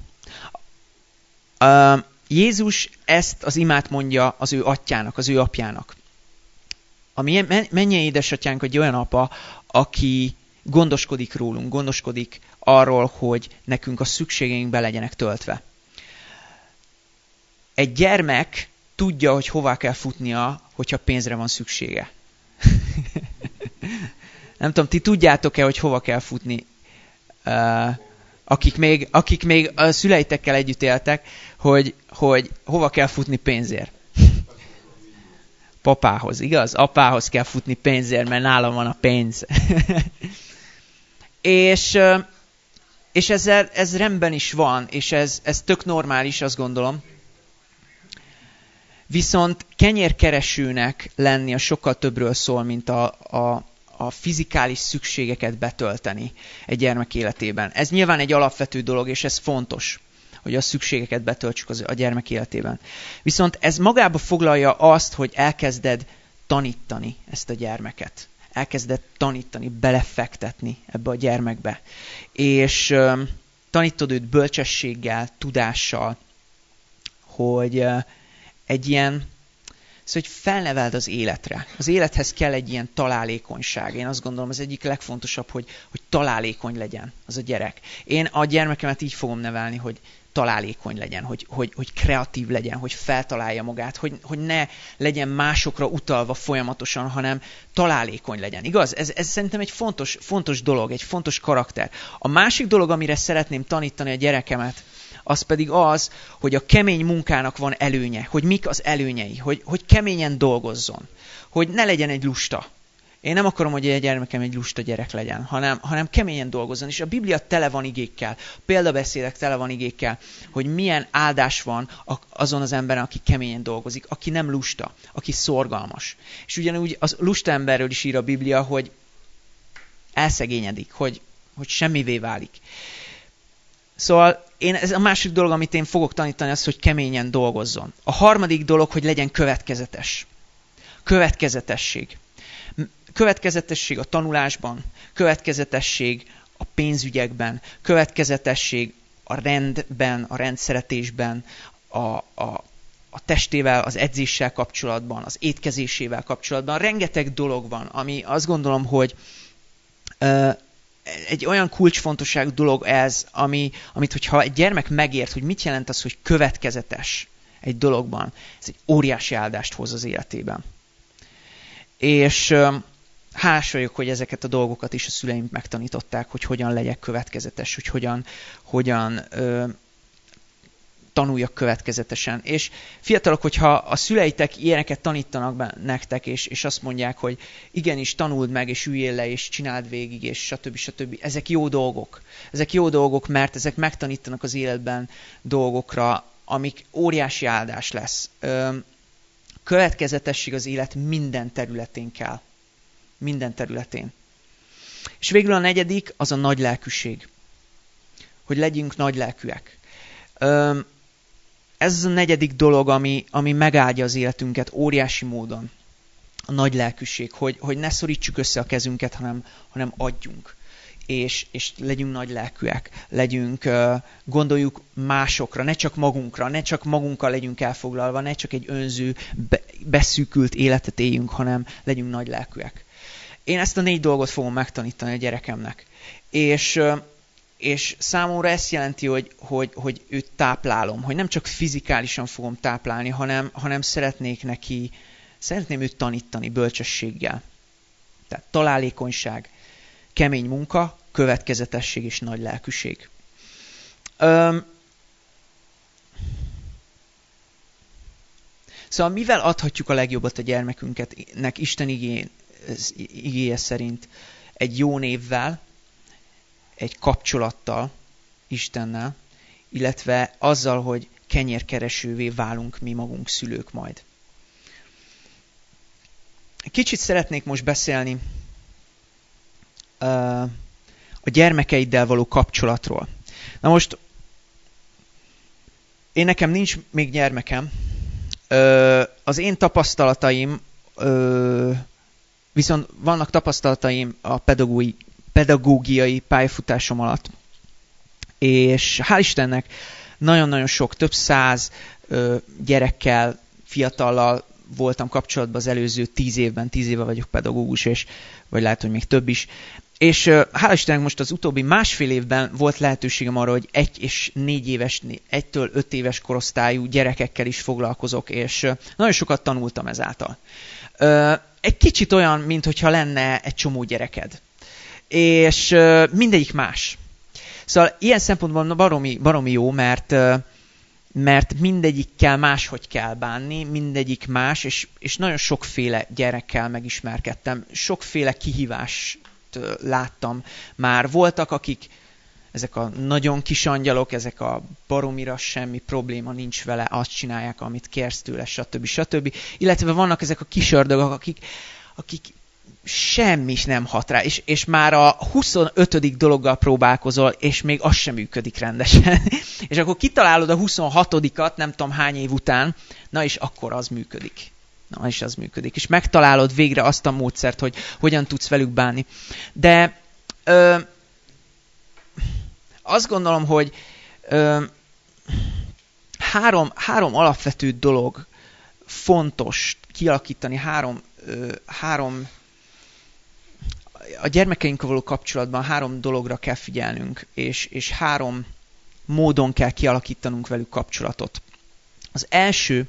Jézus ezt az imát mondja az ő atyának, az ő apjának. A mennyei édesatyánk egy olyan apa, aki gondoskodik rólunk, gondoskodik arról, hogy nekünk a szükségeink be legyenek töltve. Egy gyermek tudja, hogy hová kell futnia, hogyha pénzre van szüksége. Nem tudom, ti tudjátok-e, hogy hova kell futni? Akik még a szüleitekkel együtt éltek, hogy hova kell futni pénzért. Papához, igaz? Apához kell futni pénzért, mert nálam van a pénz. és ez rendben is van, és ez tök normális, azt gondolom. Viszont kenyérkeresőnek lenni a sokkal többről szól, mint a fizikális szükségeket betölteni egy gyermek életében. Ez nyilván egy alapvető dolog, és ez fontos, hogy a szükségeket betöltsük a gyermek életében. Viszont ez magába foglalja azt, hogy elkezded tanítani ezt a gyermeket. Elkezded tanítani, belefektetni ebbe a gyermekbe. És tanítod őt bölcsességgel, tudással, hogy egy ilyen, szóval, hogy felneveld az életre. Az élethez kell egy ilyen találékonyság. Én azt gondolom, az egyik legfontosabb, hogy találékony legyen az a gyerek. Én a gyermekemet így fogom nevelni, hogy találékony legyen, hogy kreatív legyen, hogy feltalálja magát, hogy ne legyen másokra utalva folyamatosan, hanem találékony legyen. Igaz? Ez szerintem egy fontos dolog, egy fontos karakter. A másik dolog, amire szeretném tanítani a gyerekemet, az pedig az, hogy a kemény munkának van előnye, hogy mik az előnyei, hogy keményen dolgozzon, hogy ne legyen egy lusta. Én nem akarom, hogy a gyermekem egy lusta gyerek legyen, hanem keményen dolgozzon. És a Biblia tele van igékkel, példabeszédek tele van igékkel, hogy milyen áldás van azon az emberen, aki keményen dolgozik, aki nem lusta, aki szorgalmas. És ugyanúgy az lusta emberről is ír a Biblia, hogy elszegényedik, hogy semmivé válik. Szóval ez a másik dolog, amit én fogok tanítani, az, hogy keményen dolgozzon. A harmadik dolog, hogy legyen következetes. Következetesség. Következetesség a tanulásban, következetesség a pénzügyekben, következetesség a rendben, a rendszeretésben, a testével, az edzéssel kapcsolatban, az étkezésével kapcsolatban. Rengeteg dolog van, ami azt gondolom, hogy egy olyan kulcsfontosságú dolog ez, amit hogyha egy gyermek megért, hogy mit jelent az, hogy következetes egy dologban, ez egy óriási áldást hoz az életében. És hálás vagyok, hogy ezeket a dolgokat is a szüleim megtanították, hogy hogyan legyek következetes, hogy hogyan tanuljak következetesen. És fiatalok, hogyha a szüleitek ilyeneket tanítanak nektek, és azt mondják, hogy igenis tanuld meg, és üljél le, és csináld végig, és stb. Ezek jó dolgok. Ezek jó dolgok, mert ezek megtanítanak az életben dolgokra, amik óriási áldás lesz. Következetesség az élet minden területén kell. Minden területén. És végül a negyedik, az a nagylelkűség. Hogy legyünk nagylelkűek. Ez az a negyedik dolog, ami megáldja az életünket óriási módon. A nagylelkűség, hogy ne szorítsuk össze a kezünket, hanem adjunk. És legyünk nagylelkűek, gondoljuk másokra, ne csak magunkra, ne csak magunkkal legyünk elfoglalva, ne csak egy önző, beszűkült életet éljünk, hanem legyünk nagylelkűek. Én ezt a 4 dolgot fogom megtanítani a gyerekemnek. És és számomra ezt jelenti, hogy őt táplálom, hogy nem csak fizikálisan fogom táplálni, hanem szeretném őt tanítani bölcsességgel. Tehát találékonyság, kemény munka, következetesség és nagy lelkűség. Szóval mivel adhatjuk a legjobbat a gyermekünknek Isten igéje szerint? Egy jó névvel, egy kapcsolattal Istennel, illetve azzal, hogy kenyérkeresővé válunk mi magunk szülők majd. Kicsit szeretnék most beszélni a gyermekeiddel való kapcsolatról. Na most, nekem nincs még gyermekem, az én tapasztalataim, viszont vannak tapasztalataim a pedagógiai pályafutásom alatt. És hál' Istennek nagyon-nagyon sok, több 100 gyerekkel, fiatallal voltam kapcsolatban az előző 10 évben. 10 éve vagyok pedagógus, vagy lehet, hogy még több is. És hál' Istennek most az utóbbi másfél évben volt lehetőségem arra, hogy 1 és 4 éves, 1-től 5 éves korosztályú gyerekekkel is foglalkozok, és nagyon sokat tanultam ezáltal. Egy kicsit olyan, mintha lenne egy csomó gyereked. És mindegyik más. Szóval ilyen szempontból baromi jó, mert mindegyikkel máshogy kell bánni, mindegyik más, és nagyon sokféle gyerekkel megismerkedtem, sokféle kihívást láttam már. Voltak, akik ezek a nagyon kis angyalok, ezek a baromira semmi probléma nincs vele, azt csinálják, amit kérsz tőle, stb. Illetve vannak ezek a kis ördögök, akik semmi nem hat rá, és már a 25. dologgal próbálkozol, és még az sem működik rendesen. És akkor kitalálod a 26-at, nem tudom hány év után, na és akkor az működik. És megtalálod végre azt a módszert, hogy hogyan tudsz velük bánni. De azt gondolom, hogy három alapvető dolog fontos kialakítani, három a gyermekeinkkel való kapcsolatban 3 dologra kell figyelnünk, és 3 módon kell kialakítanunk velük kapcsolatot. Az első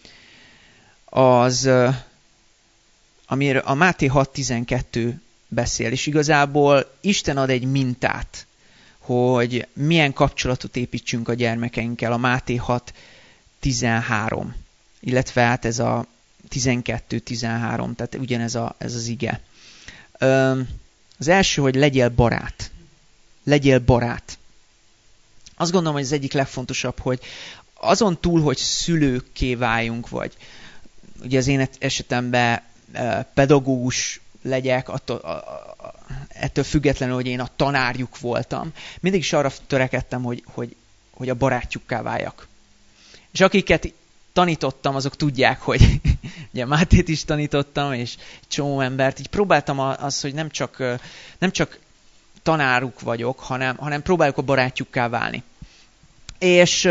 az, amiről a Máté 6.12 beszél, és igazából Isten ad egy mintát, hogy milyen kapcsolatot építsünk a gyermekeinkkel, a Máté 6.13, illetve hát ez a 12.13, tehát ugyanez ez az ige. Az első, hogy legyél barát. Legyél barát. Azt gondolom, hogy az egyik legfontosabb, hogy azon túl, hogy szülőkké váljunk, vagy ugye az én esetemben pedagógus legyek, ettől függetlenül, hogy én a tanárjuk voltam, mindig is arra törekedtem, hogy a barátjukká váljak. És akiket tanítottam, azok tudják, hogy ugye Mátét is tanítottam, és csomó embert. Így próbáltam azt, hogy nem csak tanáruk vagyok, hanem próbáljuk a barátjukká válni. És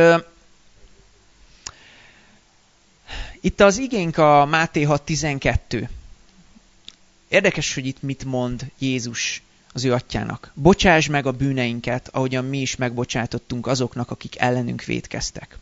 itt az igénk a Máté 6.12. Érdekes, hogy itt mit mond Jézus az ő atyának. Bocsásd meg a bűneinket, ahogyan mi is megbocsátottunk azoknak, akik ellenünk vétkeztek.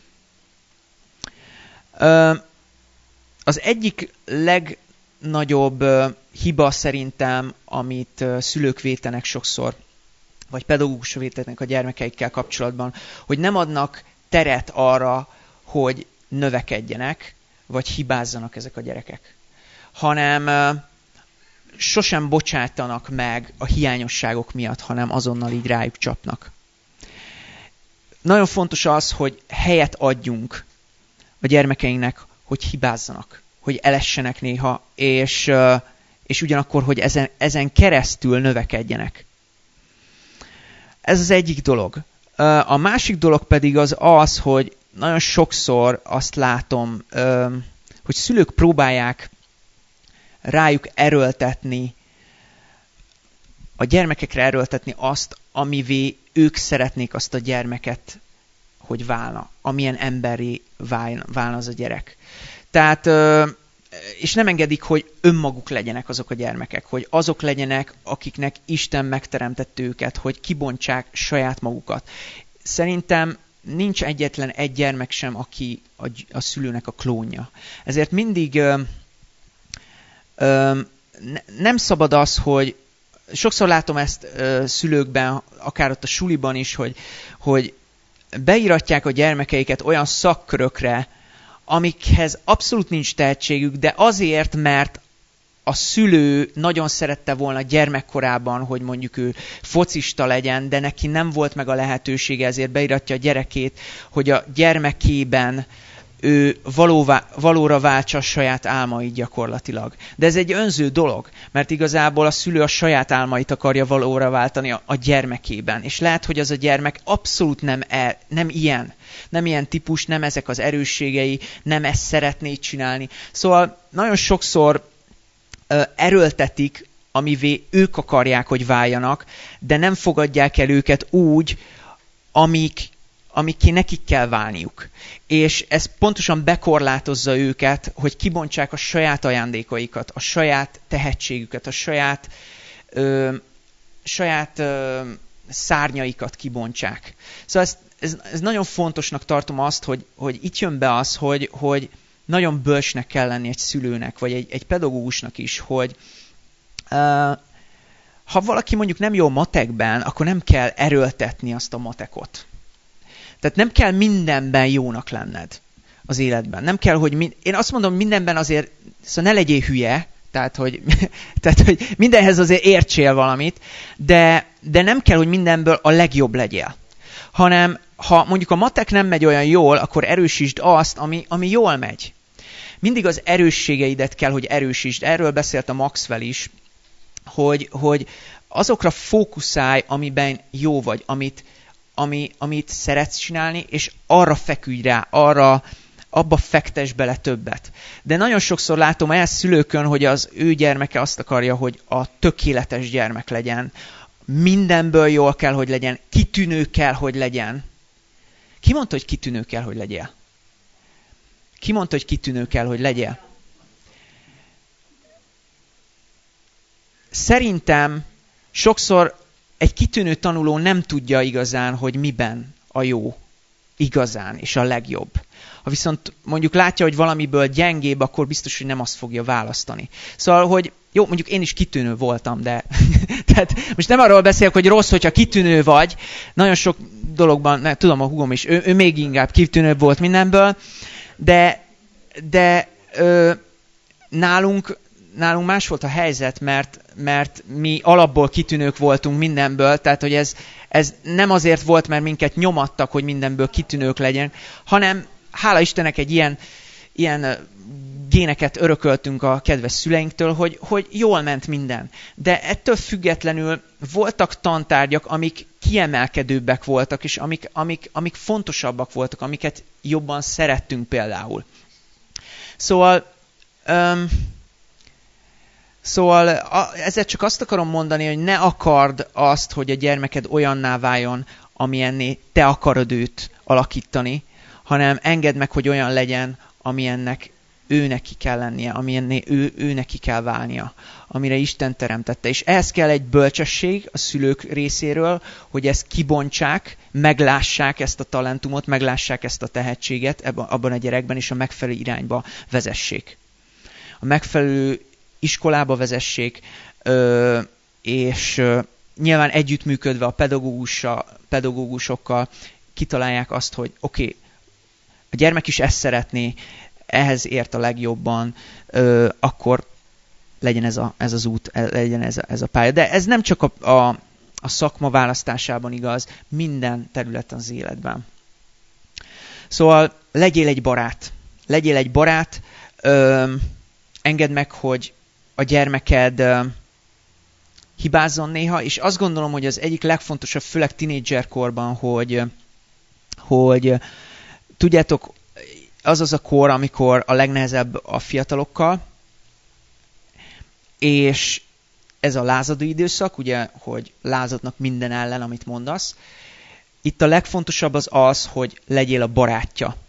Az egyik legnagyobb hiba szerintem, amit szülők vétenek sokszor, vagy pedagógusok vétenek a gyermekeikkel kapcsolatban, hogy nem adnak teret arra, hogy növekedjenek, vagy hibázzanak ezek a gyerekek. Hanem sosem bocsátanak meg a hiányosságok miatt, hanem azonnal így rájuk csapnak. Nagyon fontos az, hogy helyet adjunk a gyermekeinknek, hogy hibázzanak, hogy elessenek néha, és ugyanakkor, hogy ezen keresztül növekedjenek. Ez az egyik dolog. A másik dolog pedig az, hogy nagyon sokszor azt látom, hogy szülők próbálják rájuk erőltetni, a gyermekekre erőltetni azt, amivé ők szeretnék azt a gyermeket, hogy válna, amilyen emberré válna az a gyerek. Tehát és nem engedik, hogy önmaguk legyenek azok a gyermekek, hogy azok legyenek, akiknek Isten megteremtette őket, hogy kibontsák saját magukat. Szerintem nincs egyetlen egy gyermek sem, aki a szülőnek a klónja. Ezért mindig nem szabad az, hogy sokszor látom ezt szülőkben, akár ott a suliban is, hogy beíratják a gyermekeiket olyan szakkörökre, amikhez abszolút nincs tehetségük, de azért, mert a szülő nagyon szerette volna gyermekkorában, hogy mondjuk ő focista legyen, de neki nem volt meg a lehetősége, ezért beiratja a gyerekét, hogy a gyermekében ő valóra váltsa a saját álmait gyakorlatilag. De ez egy önző dolog, mert igazából a szülő a saját álmait akarja valóra váltani a gyermekében. És lehet, hogy az a gyermek abszolút nem ilyen. Nem ilyen típus, nem ezek az erősségei, nem ezt szeretné csinálni. Szóval nagyon sokszor erőltetik, amivé ők akarják, hogy váljanak, de nem fogadják el őket úgy, amikké nekik kell válniuk. És ez pontosan bekorlátozza őket, hogy kibontsák a saját ajándékaikat, a saját tehetségüket, a saját szárnyaikat kibontsák. Szóval ez nagyon fontosnak tartom azt, hogy itt jön be az, hogy nagyon bölcsnek kell lenni egy szülőnek, vagy egy pedagógusnak is, hogy ha valaki mondjuk nem jó matekben, akkor nem kell erőltetni azt a matekot. Tehát nem kell mindenben jónak lenned az életben. Nem kell, hogy én azt mondom, mindenben azért, szóval ne legyél hülye, tehát hogy mindenhez azért értsél valamit, de nem kell, hogy mindenből a legjobb legyél. Hanem, ha mondjuk a matek nem megy olyan jól, akkor erősítsd azt, ami jól megy. Mindig az erősségeidet kell, hogy erősítsd. Erről beszélt a Maxwell is, hogy azokra fókuszálj, amiben jó vagy, amit szeretsz csinálni, és arra feküdj rá, abba fektess bele többet. De nagyon sokszor látom el szülőkön, hogy az ő gyermeke azt akarja, hogy a tökéletes gyermek legyen. Mindenből jól kell, hogy legyen. Kitűnő kell, hogy legyen. Ki mondta, hogy kitűnő kell, hogy legyél? Ki mondta, hogy kitűnő kell, hogy legyél? Szerintem sokszor egy kitűnő tanuló nem tudja igazán, hogy miben a jó igazán és a legjobb. Ha viszont mondjuk látja, hogy valamiből gyengébb, akkor biztos, hogy nem azt fogja választani. Szóval, hogy jó, mondjuk én is kitűnő voltam, de tehát most nem arról beszélek, hogy rossz, hogyha kitűnő vagy. Nagyon sok dologban, tudom, a húgom is, ő még inkább kitűnőbb volt mindenből, de nálunk más volt a helyzet, mert mi alapból kitűnők voltunk mindenből, tehát hogy ez nem azért volt, mert minket nyomattak, hogy mindenből kitűnők legyen, hanem hála Istennek egy ilyen géneket örököltünk a kedves szüleinktől, hogy jól ment minden. De ettől függetlenül voltak tantárgyak, amik kiemelkedőbbek voltak, és amik fontosabbak voltak, amiket jobban szerettünk például. Szóval ezzel csak azt akarom mondani, hogy ne akard azt, hogy a gyermeked olyanná váljon, amilyenné te akarod őt alakítani, hanem engedd meg, hogy olyan legyen, amilyennek ő neki kell lennie, amilyenné ő neki kell válnia, amire Isten teremtette. És ehhez kell egy bölcsesség a szülők részéről, hogy ezt kibontsák, meglássák ezt a talentumot, meglássák ezt a tehetséget abban a gyerekben, és a megfelelő irányba vezessék. A megfelelő iskolába vezessék, és nyilván együttműködve a pedagógusokkal kitalálják azt, hogy oké, a gyermek is ezt szeretné, ehhez ért a legjobban, akkor legyen ez az út, legyen ez a pálya. De ez nem csak a szakma választásában igaz, minden területen az életben. Szóval legyél egy barát, engedd meg, hogy a gyermeked hibázzon néha, és azt gondolom, hogy az egyik legfontosabb, főleg tínédzserkorban, hogy tudjátok, az a kor, amikor a legnehezebb a fiatalokkal, és ez a lázadó időszak, ugye, hogy lázadnak minden ellen, amit mondasz. Itt a legfontosabb az, hogy legyél a barátja.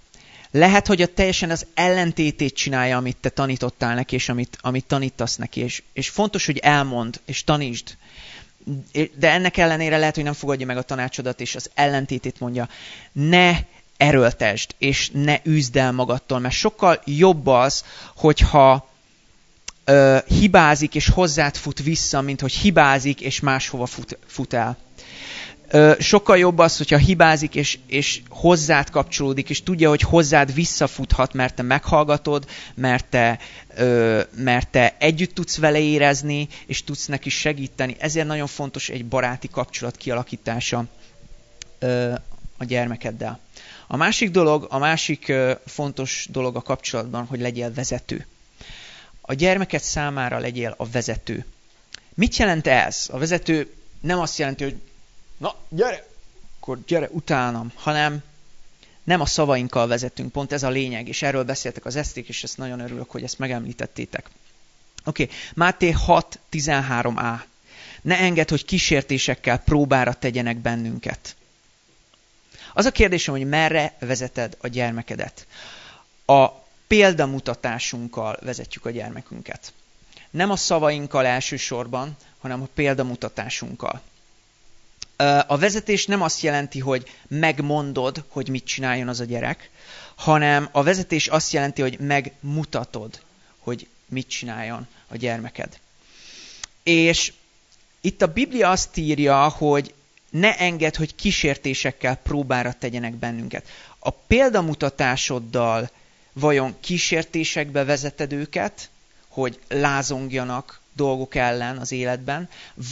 Lehet, hogy teljesen az ellentétét csinálja, amit te tanítottál neki, és amit tanítasz neki. És fontos, hogy elmond, és tanítsd. De ennek ellenére lehet, hogy nem fogadja meg a tanácsodat, és az ellentétét mondja. Ne erőltesd, és ne üzd el magadtól, mert sokkal jobb az, hogyha hibázik, és hozzád fut vissza, mint hogy hibázik, és máshova fut el. Sokkal jobb az, hogyha hibázik, és hozzád kapcsolódik, és tudja, hogy hozzád visszafuthat, mert te meghallgatod, mert te együtt tudsz vele érezni, és tudsz neki segíteni. Ezért nagyon fontos egy baráti kapcsolat kialakítása a gyermekeddel. A másik fontos dolog a kapcsolatban, hogy legyél vezető. A gyermeked számára legyél a vezető. Mit jelent ez? A vezető nem azt jelenti, hogy na, gyere, akkor gyere utánam, hanem nem a szavainkkal vezetünk, pont ez a lényeg, és erről beszéltek az eszték, és ezt nagyon örülök, hogy ezt megemlítettétek. Oké, Máté 6.13a. Ne engedd, hogy kísértésekkel próbára tegyenek bennünket. Az a kérdésem, hogy merre vezeted a gyermekedet? A példamutatásunkkal vezetjük a gyermekünket. Nem a szavainkkal elsősorban, hanem a példamutatásunkkal. A vezetés nem azt jelenti, hogy megmondod, hogy mit csináljon az a gyerek, hanem a vezetés azt jelenti, hogy megmutatod, hogy mit csináljon a gyermeked. És itt a Biblia azt írja, hogy ne engedd, hogy kísértésekkel próbára tegyenek bennünket. A példamutatásoddal vajon kísértésekbe vezeted őket, hogy lázongjanak dolgok ellen az életben,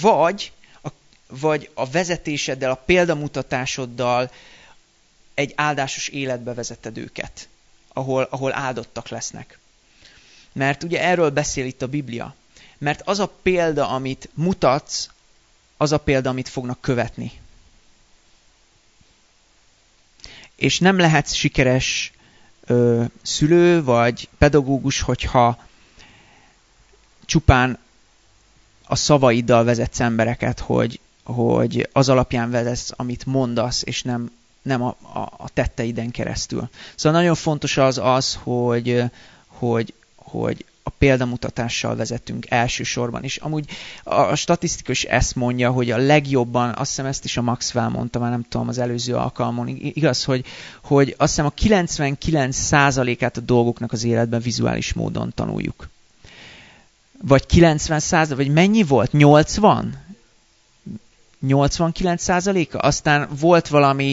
vagy a vezetéseddel, a példamutatásoddal egy áldásos életbe vezeted őket, ahol áldottak lesznek. Mert ugye erről beszél itt a Biblia. Mert az a példa, amit mutatsz, az a példa, amit fognak követni. És nem lehetsz sikeres szülő vagy pedagógus, hogyha csupán a szavaiddal vezetsz embereket, hogy az alapján vezetsz, amit mondasz, és nem a tetteiden keresztül. Szóval nagyon fontos az, hogy a példamutatással vezetünk elsősorban. És amúgy a statisztika is ezt mondja, hogy a legjobban, azt hiszem ezt is a Max felmondta, már nem tudom, az előző alkalmon, igaz, hogy azt hiszem a 99%-át a dolgoknak az életben vizuális módon tanuljuk. Vagy 90%, vagy mennyi volt? 80? 89%-a? Aztán volt valami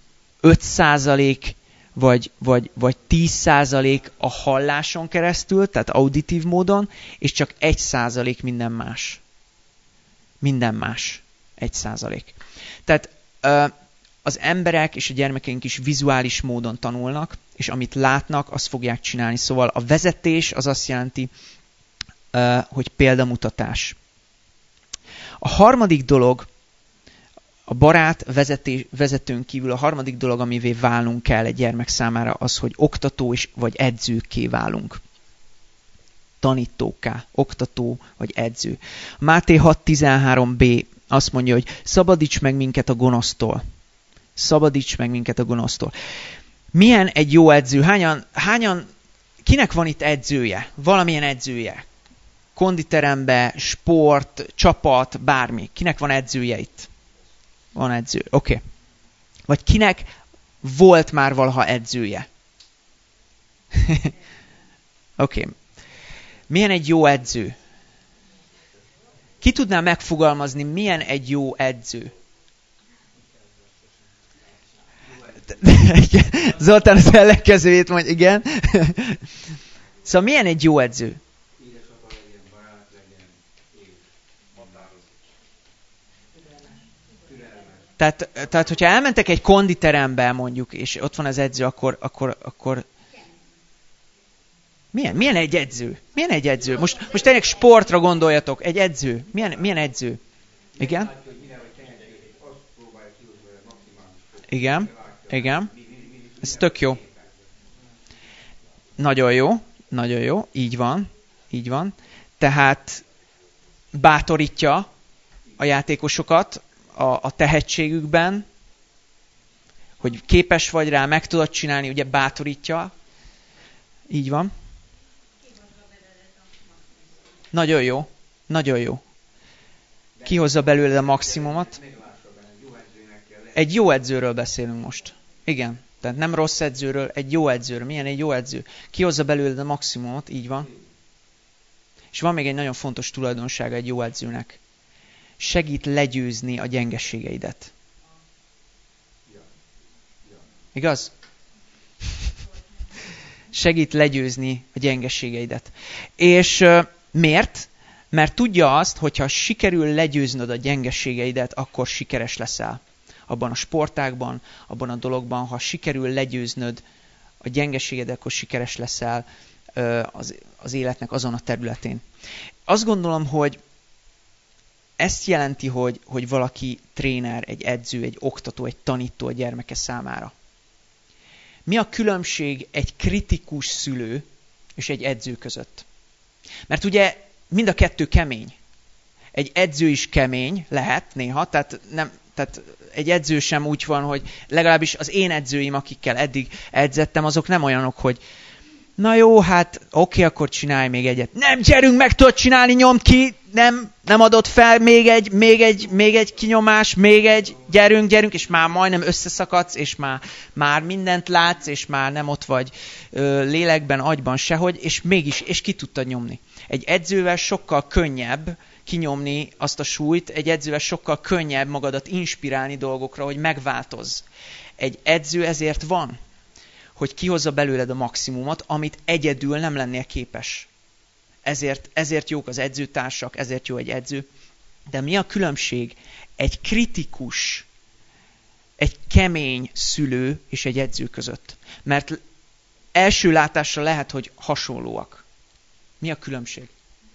5% vagy 10% a halláson keresztül, tehát auditív módon, és csak 1% minden más. Minden más. 1%. Tehát az emberek és a gyermekeink is vizuális módon tanulnak, és amit látnak, azt fogják csinálni. Szóval a vezetés az azt jelenti, hogy példamutatás. A harmadik dolog, a barát vezetőn kívül a harmadik dolog, amivé válnunk kell egy gyermek számára, az, hogy oktató vagy edzőkké válunk. Tanítókká, oktató vagy edző. A Máté 6.13b azt mondja, hogy szabadíts meg minket a gonosztól. Szabadíts meg minket a gonosztól. Milyen egy jó edző? Kinek van itt edzője? Valamilyen edzője? Konditerembe, sport, csapat, bármi. Kinek van edzője itt? Van edző. Oké. Vagy kinek volt már valaha edzője? Oké. Milyen egy jó edző? Ki tudná megfogalmazni, milyen egy jó edző? Zoltán az ellenkezőjét mondja, igen. Szóval milyen egy jó edző? Tehát, hogyha elmentek egy konditerembe mondjuk, és ott van az edző, akkor milyen egy edző? Milyen egy edző? Most tényleg sportra gondoljatok. Egy edző. Milyen edző? Igen? Igen. Ez tök jó. Nagyon jó. Így van. Tehát bátorítja a játékosokat a tehetségükben, hogy képes vagy rá, meg tudod csinálni, ugye bátorítja. Így van. Nagyon jó. Nagyon jó. Kihozza belőled a maximumot. Egy jó edzőről beszélünk most. Igen. Tehát nem rossz edzőről, egy jó edzőről. Milyen egy jó edző? Kihozza belőled a maximumot, így van. És van még egy nagyon fontos tulajdonsága egy jó edzőnek. Segít legyőzni a gyengeségeidet. Igaz? Segít legyőzni a gyengeségeidet. És miért? Mert tudja azt, hogyha sikerül legyőznöd a gyengeségeidet, akkor sikeres leszel. Abban a sportágban, abban a dologban, ha sikerül legyőznöd a gyengeségedet, akkor sikeres leszel az életnek azon a területén. Azt gondolom, hogy ezt jelenti, hogy valaki tréner, egy edző, egy oktató, egy tanító a gyermeke számára. Mi a különbség egy kritikus szülő és egy edző között? Mert ugye mind a kettő kemény. Egy edző is kemény lehet néha, tehát egy edző sem úgy van, hogy legalábbis az én edzőim, akikkel eddig edzettem, azok nem olyanok, hogy na jó, hát oké, akkor csinálj még egyet. Nem, gyerünk, meg tudod csinálni, nyomd ki, nem adod fel, még egy kinyomás, gyerünk, és már majdnem összeszakadsz, és már mindent látsz, és már nem ott vagy lélekben, agyban sehogy, és mégis, és ki tudtad nyomni. Egy edzővel sokkal könnyebb kinyomni azt a súlyt, egy edzővel sokkal könnyebb magadat inspirálni dolgokra, hogy megváltozz. Egy edző ezért van, hogy kihozza belőled a maximumot, amit egyedül nem lennél képes. Ezért jók az edzőtársak, ezért jó egy edző. De mi a különbség egy kritikus, egy kemény szülő és egy edző között? Mert első látásra lehet, hogy hasonlóak. Mi a különbség?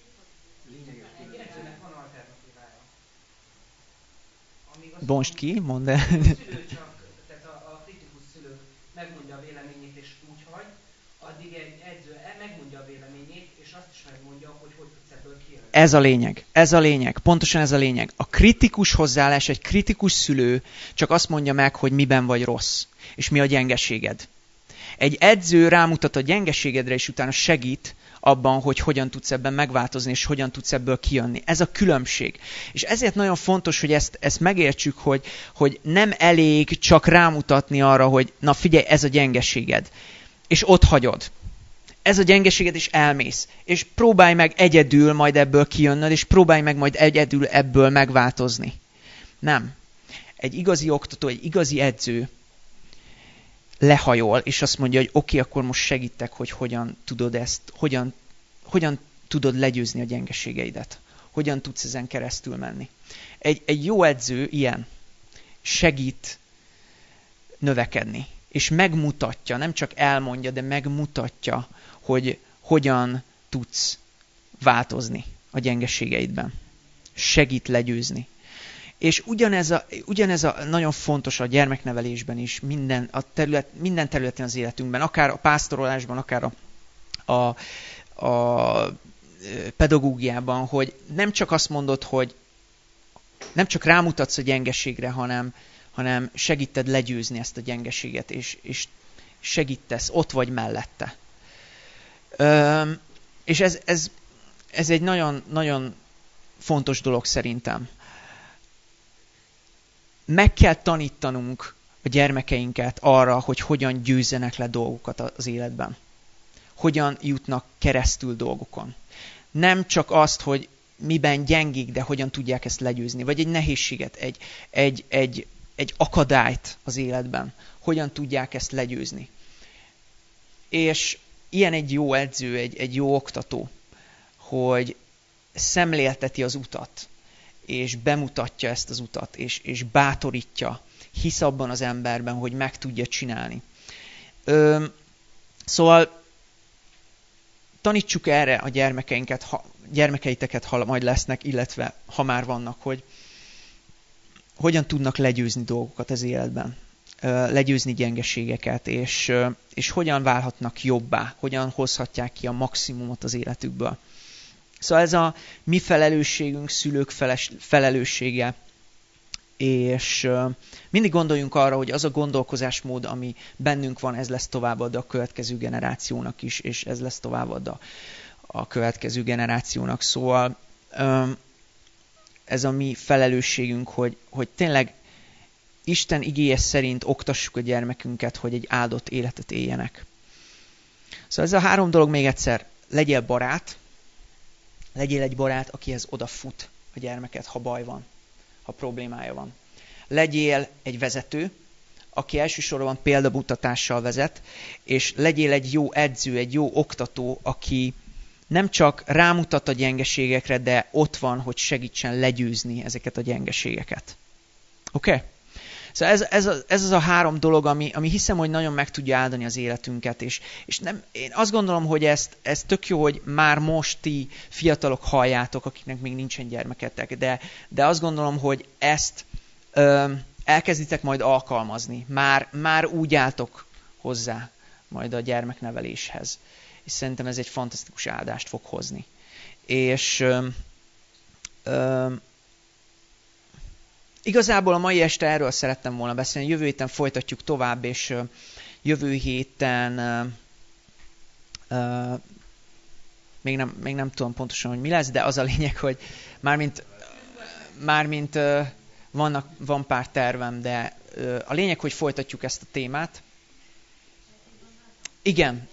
Bontsd ki, mondd el. A kritikus szülő megmondja a véleményét és úgy hagy, addig egy edző megmondja a véleményét, és azt is megmondja, hogy tudsz ebből kijönni. Ez a lényeg, pontosan ez a lényeg. A kritikus hozzáállás, egy kritikus szülő csak azt mondja meg, hogy miben vagy rossz, és mi a gyengeséged. Egy edző rámutat a gyengeségedre, és utána segít abban, hogy hogyan tudsz ebben megváltozni, és hogyan tudsz ebből kijönni. Ez a különbség. És ezért nagyon fontos, hogy ezt megértsük, hogy nem elég csak rámutatni arra, hogy na figyelj, ez a gyengeséged. És ott hagyod. Ez a gyengeséged, és elmész. És próbálj meg egyedül majd ebből kijönnöd, és próbálj meg majd egyedül ebből megváltozni. Nem. Egy igazi oktató, egy igazi edző lehajol, és azt mondja, hogy oké, akkor most segítek, hogy hogyan tudod ezt, hogyan tudod legyőzni a gyengeségeidet. Hogyan tudsz ezen keresztül menni. Egy jó edző ilyen segít növekedni, és megmutatja, nem csak elmondja, de megmutatja, hogy hogyan tudsz változni a gyengeségeidben. Segít legyőzni. És ugyanez a nagyon fontos a gyermeknevelésben is, minden területen az életünkben, akár a pásztorolásban, akár a pedagógiában, hogy nem csak azt mondod, hogy nem csak rámutatsz a gyengeségre, hanem segíted legyőzni ezt a gyengeséget, és segítesz, ott vagy mellette. És ez egy nagyon, nagyon fontos dolog szerintem. Meg kell tanítanunk a gyermekeinket arra, hogy hogyan győzzenek le dolgokat az életben. Hogyan jutnak keresztül dolgokon. Nem csak azt, hogy miben gyengik, de hogyan tudják ezt legyőzni. Vagy egy nehézséget, egy akadályt az életben. Hogyan tudják ezt legyőzni. És ilyen egy jó edző, egy jó oktató, hogy szemlélteti az utat, és bemutatja ezt az utat, és bátorítja, hisz abban az emberben, hogy meg tudja csinálni. Szóval tanítsuk erre a gyermekeiteket, ha majd lesznek, illetve ha már vannak, hogy hogyan tudnak legyőzni dolgokat az életben, legyőzni gyengeségeket, és hogyan válhatnak jobbá, hogyan hozhatják ki a maximumot az életükből. Szóval ez a mi felelősségünk, szülők felelőssége, és mindig gondoljunk arra, hogy az a gondolkozásmód, ami bennünk van, ez lesz továbbadva a következő generációnak is, és ez lesz továbbadva a következő generációnak. Szóval ez a mi felelősségünk, hogy tényleg Isten igéje szerint oktassuk a gyermekünket, hogy egy áldott életet éljenek. Szóval ez a 3 dolog még egyszer. Legyél barát, legyél egy barát, akihez odafut a gyermeket, ha baj van, ha problémája van. Legyél egy vezető, aki elsősorban példamutatással vezet, és legyél egy jó edző, egy jó oktató, aki nem csak rámutat a gyengeségekre, de ott van, hogy segítsen legyőzni ezeket a gyengeségeket. Oké? Okay? Szóval ez az a 3 dolog, ami hiszem, hogy nagyon meg tudja áldani az életünket. És nem, én azt gondolom, hogy ez tök jó, hogy már most ti fiatalok halljátok, akiknek még nincsen gyermeketek. De azt gondolom, hogy ezt elkezditek majd alkalmazni. Már úgy álltok hozzá majd a gyermekneveléshez. És szerintem ez egy fantasztikus áldást fog hozni. És igazából a mai este erről szerettem volna beszélni. Jövő héten folytatjuk tovább, és jövő héten még nem tudom pontosan, hogy mi lesz, de az a lényeg, hogy mármint van pár tervem, de a lényeg, hogy folytatjuk ezt a témát. Igen.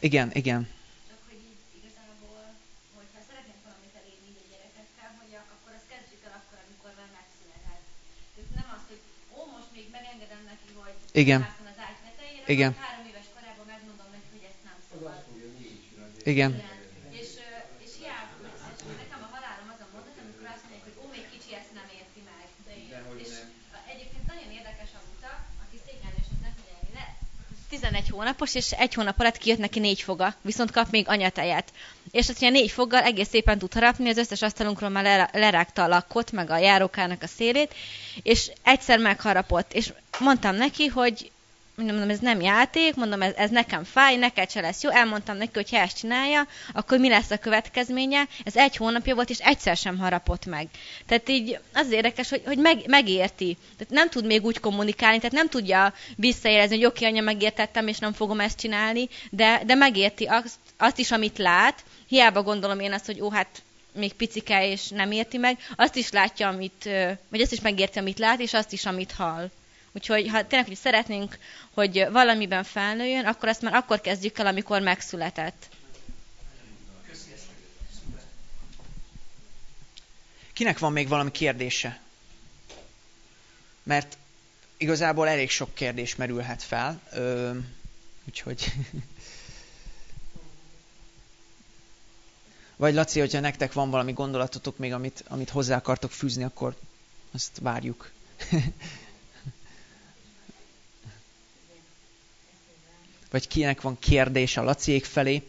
Igen. Igen. 3 éves korában megmondom neki, hogy ezt nem szabad. Igen. És hiába, nekem a halálom az a mondat, amikor azt mondják, hogy még kicsi, ezt nem érti meg. És egyébként nagyon érdekes a Buta, aki szégyenlősnek figyelni, de 11 hónapos, és 1 hónap alatt kijött neki 4 foga, viszont kap még anyatejet. És azt ilyen 4 foggal egész szépen tud harapni, az összes asztalunkról már lerágta a lakkot, meg a járókának a szélét, és egyszer megharapott. És mondtam neki, hogy mondom, ez nem játék, mondom, ez nekem fáj, neked se lesz jó. Elmondtam neki, hogy ha ezt csinálja, akkor mi lesz a következménye. Ez 1 hónapja volt, és egyszer sem harapott meg. Tehát így az érdekes, hogy megérti. Tehát nem tud még úgy kommunikálni, tehát nem tudja visszaérezni, hogy oké, anya, megértettem, és nem fogom ezt csinálni, de megérti azt is, amit lát. Hiába gondolom én azt, hogy hát még picike, és nem érti meg. Azt is látja, vagy azt is megérti, amit lát, és azt is, amit hall. Úgyhogy ha tényleg, hogy szeretnénk, hogy valamiben felnőjön, akkor azt már akkor kezdjük el, amikor megszületett. Kinek van még valami kérdése? Mert igazából elég sok kérdés merülhet fel. Úgyhogy... Vagy Laci, hogyha nektek van valami gondolatotok még, amit hozzá akartok fűzni, akkor azt várjuk. Vagy kinek van kérdése a Laciék felé.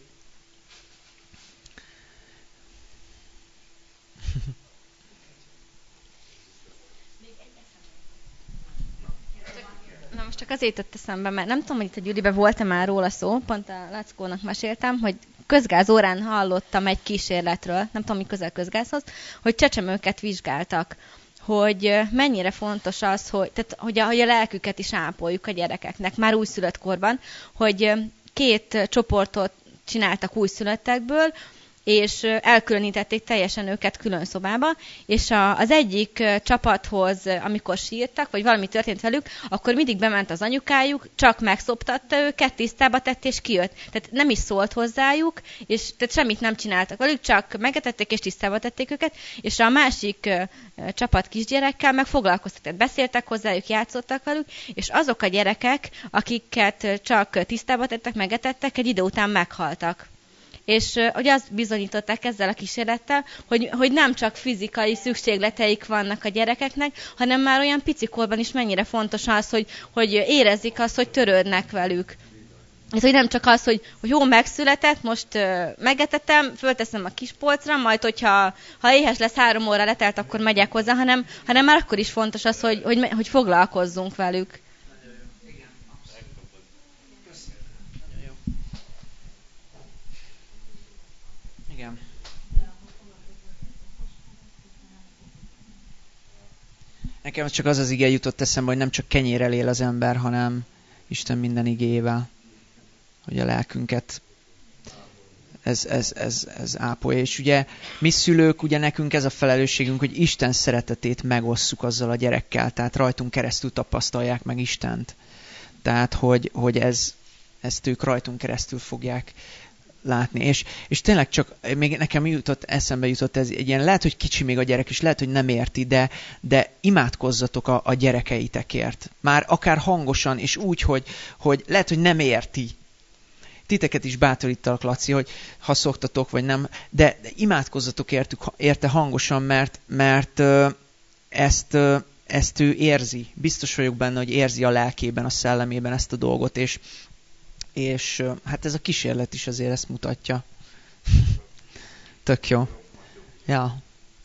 Na most csak azért jött eszembe, mert nem tudom, hogy itt a Gyuribe volt-e már róla szó, pont a Lackónak meséltem, hogy közgázórán hallottam egy kísérletről, nem tudom, mi közel közgázhoz, hogy csecsemőket vizsgáltak, hogy mennyire fontos az, hogy a lelküket is ápoljuk a gyerekeknek, már újszülött korban, hogy 2 csoportot csináltak újszülöttekből, és elkülönítették teljesen őket külön szobába, és az egyik csapathoz, amikor sírtak, vagy valami történt velük, akkor mindig bement az anyukájuk, csak megszoptatta őket, tisztába tett, és kijött. Tehát nem is szólt hozzájuk, és tehát semmit nem csináltak velük, csak megetették, és tisztába tették őket, és a másik csapat kisgyerekkel meg foglalkoztak, tehát beszéltek hozzájuk, játszottak velük, és azok a gyerekek, akiket csak tisztába tettek, megetettek, egy idő után meghaltak. És hogy azt bizonyították ezzel a kísérlettel, hogy nem csak fizikai szükségleteik vannak a gyerekeknek, hanem már olyan picikorban is mennyire fontos az, hogy érezzék azt, hogy törődnek velük. Ez, hogy nem csak az, hogy jó, megszületett, most megetetem, fölteszem a kis polcra, majd hogyha éhes lesz 3 óra letelt, akkor megyek hozzá, hanem már akkor is fontos az, hogy foglalkozzunk velük. Nekem csak az ige jutott eszembe, hogy nem csak kenyérrel él az ember, hanem Isten minden igéjével. Hogy a lelkünket ez ápolja. És ugye mi szülők, ugye nekünk ez a felelősségünk, hogy Isten szeretetét megosszuk azzal a gyerekkel. Tehát rajtunk keresztül tapasztalják meg Istent. Tehát, hogy ezt ők rajtunk keresztül fogják látni. És tényleg csak még nekem eszembe jutott ez egy ilyen, lehet, hogy kicsi még a gyerek, és lehet, hogy nem érti, de imádkozzatok a gyerekeitekért. Már akár hangosan, és úgy, hogy lehet, hogy nem érti. Titeket is bátorítalak, Laci, hogy ha szoktatok, vagy nem, de imádkozzatok érte hangosan, mert ezt ő érzi. Biztos vagyok benne, hogy érzi a lelkében, a szellemében ezt a dolgot, és hát ez a kísérlet is azért ezt mutatja. Tök jó. Ja.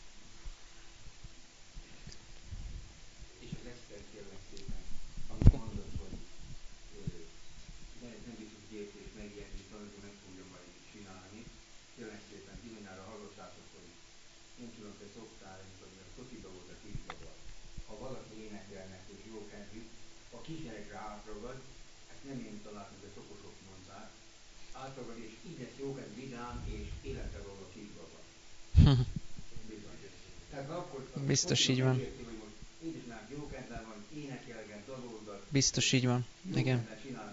Biztos így van. Biztos így van. Igen.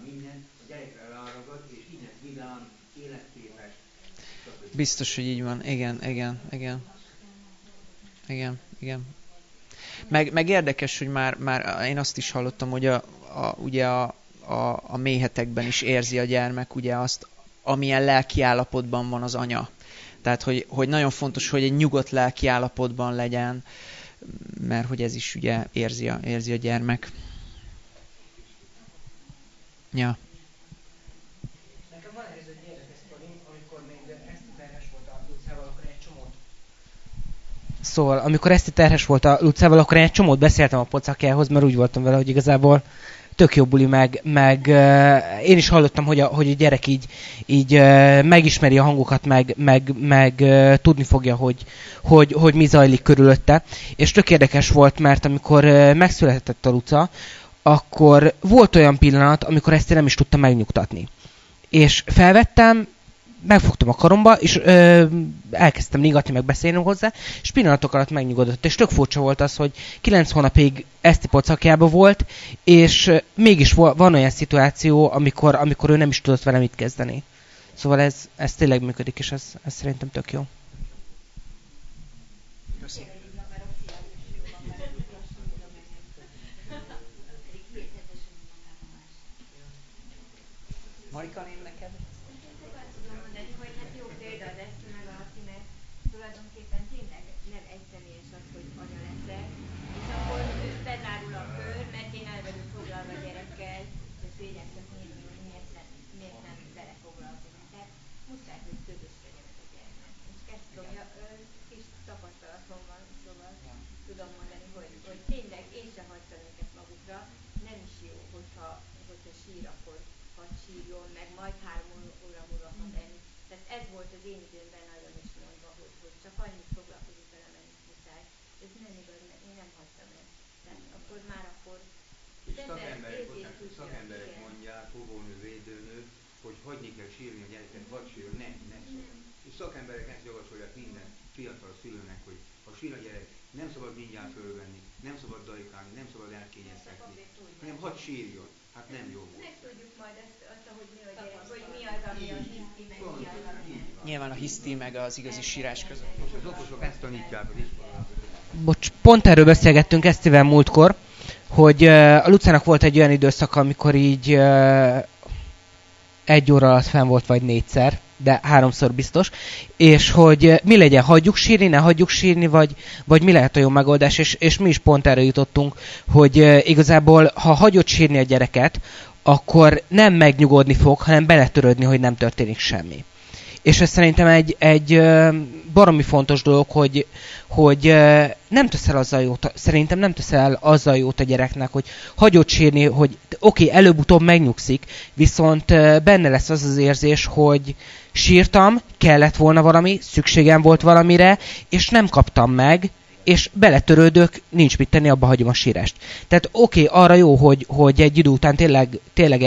Biztos, hogy így van. Igen. Meg érdekes, hogy már én azt is hallottam, hogy ugye a méhetekben is érzi a gyermek ugye azt, amilyen lelki állapotban van az anya. Tehát, hogy nagyon fontos, hogy egy nyugodt lelki állapotban legyen, mert hogy ez is ugye érzi a gyermek. Ja. Nekem van ez egy érdekes sztorim, amikor még Eszti terhes volt a Lucával, akkor egy csomót... Szóval, amikor Eszti terhes volt a Lucával, akkor egy csomót beszéltem a pocakjához, mert úgy voltam vele, hogy igazából tök jó buli, meg én is hallottam, hogy a gyerek így megismeri a hangokat, meg tudni fogja, hogy mi zajlik körülötte. És tök érdekes volt, mert amikor megszületett a Luca, akkor volt olyan pillanat, amikor ezt én nem is tudtam megnyugtatni. És felvettem, megfogtam a karomba, és elkezdtem négatni, meg beszélni hozzá, és pillanatok alatt megnyugodott. És tök furcsa volt az, hogy 9 hónapig Eszti pocakjában volt, és mégis van olyan szituáció, amikor ő nem is tudott vele mit kezdeni. Szóval ez tényleg működik, és ez szerintem tök jó. Köszönöm. Marika, én neked? Tudom mondani, hogy hát jó példa az Eszti meg a Laci, mert tulajdonképpen tényleg nem egyszemélyes az, hogy anya leszel, és akkor bezárul a kör, mert én el vagyok foglalva a gyerekkel, és szégyenszök nézni, hogy miért nem vele foglalkozom. Tehát muszáj, hogy közös legyen ez a gyermek. És ezt tudom, kis tapasztalatom van, szóval tudom mondani, hogy tényleg én sem hagytam őket magukra, nem is jó, hogyha sír, akkor hadd sírjon, meg majd 3 óra múlva ha enni. Tehát ez volt az én időmben nagyon is mondva, hogy csak annyit foglalkozik vele, mennyit muszáj. Ez nem igaz, mert én nem hagytam ezt. Tehát akkor és szakemberek mondják, óvónő, védőnő, hogy hagyni kell sírni a gyereket, hadd sírjon, ne szól. És szakemberek ezt javasolják minden fiatal szülőnek, hogy ha sír a gyerek, nem szabad mindjárt fölvenni, nem szabad dajkálni, nem szabad elkényeztetni, hanem hadd sírjon. Hát nem jó volt. Megtudjuk majd azt, hogy mi a gyerek, hogy mi az, ami a hiszti, meg mi az, ami... Nyilván a hiszti meg az igazi sírás között. És az okosok ezt tanítják az iskolában. Bocs, pont erről beszélgettünk Esztivel múltkor, hogy a Lucának volt egy olyan időszaka, amikor így 1 óra alatt fenn volt, vagy 4-szer, de 3-szor biztos, és hogy mi legyen, hagyjuk sírni, ne hagyjuk sírni, vagy mi lehet a jó megoldás, és mi is pont erre jutottunk, hogy igazából, ha hagyod sírni a gyereket, akkor nem megnyugodni fog, hanem beletörődni, hogy nem történik semmi. És ez szerintem egy baromi fontos dolog, hogy nem tesz el azzal jót, szerintem nem tesz el azzal jót a gyereknek, hogy hagyod sírni, hogy oké, előbb-utóbb megnyugszik, viszont benne lesz az érzés, hogy sírtam, kellett volna valami, szükségem volt valamire, és nem kaptam meg, és beletörődök, nincs mit tenni, abba hagyom a sírást. Tehát oké, arra jó, hogy egy idő után tényleg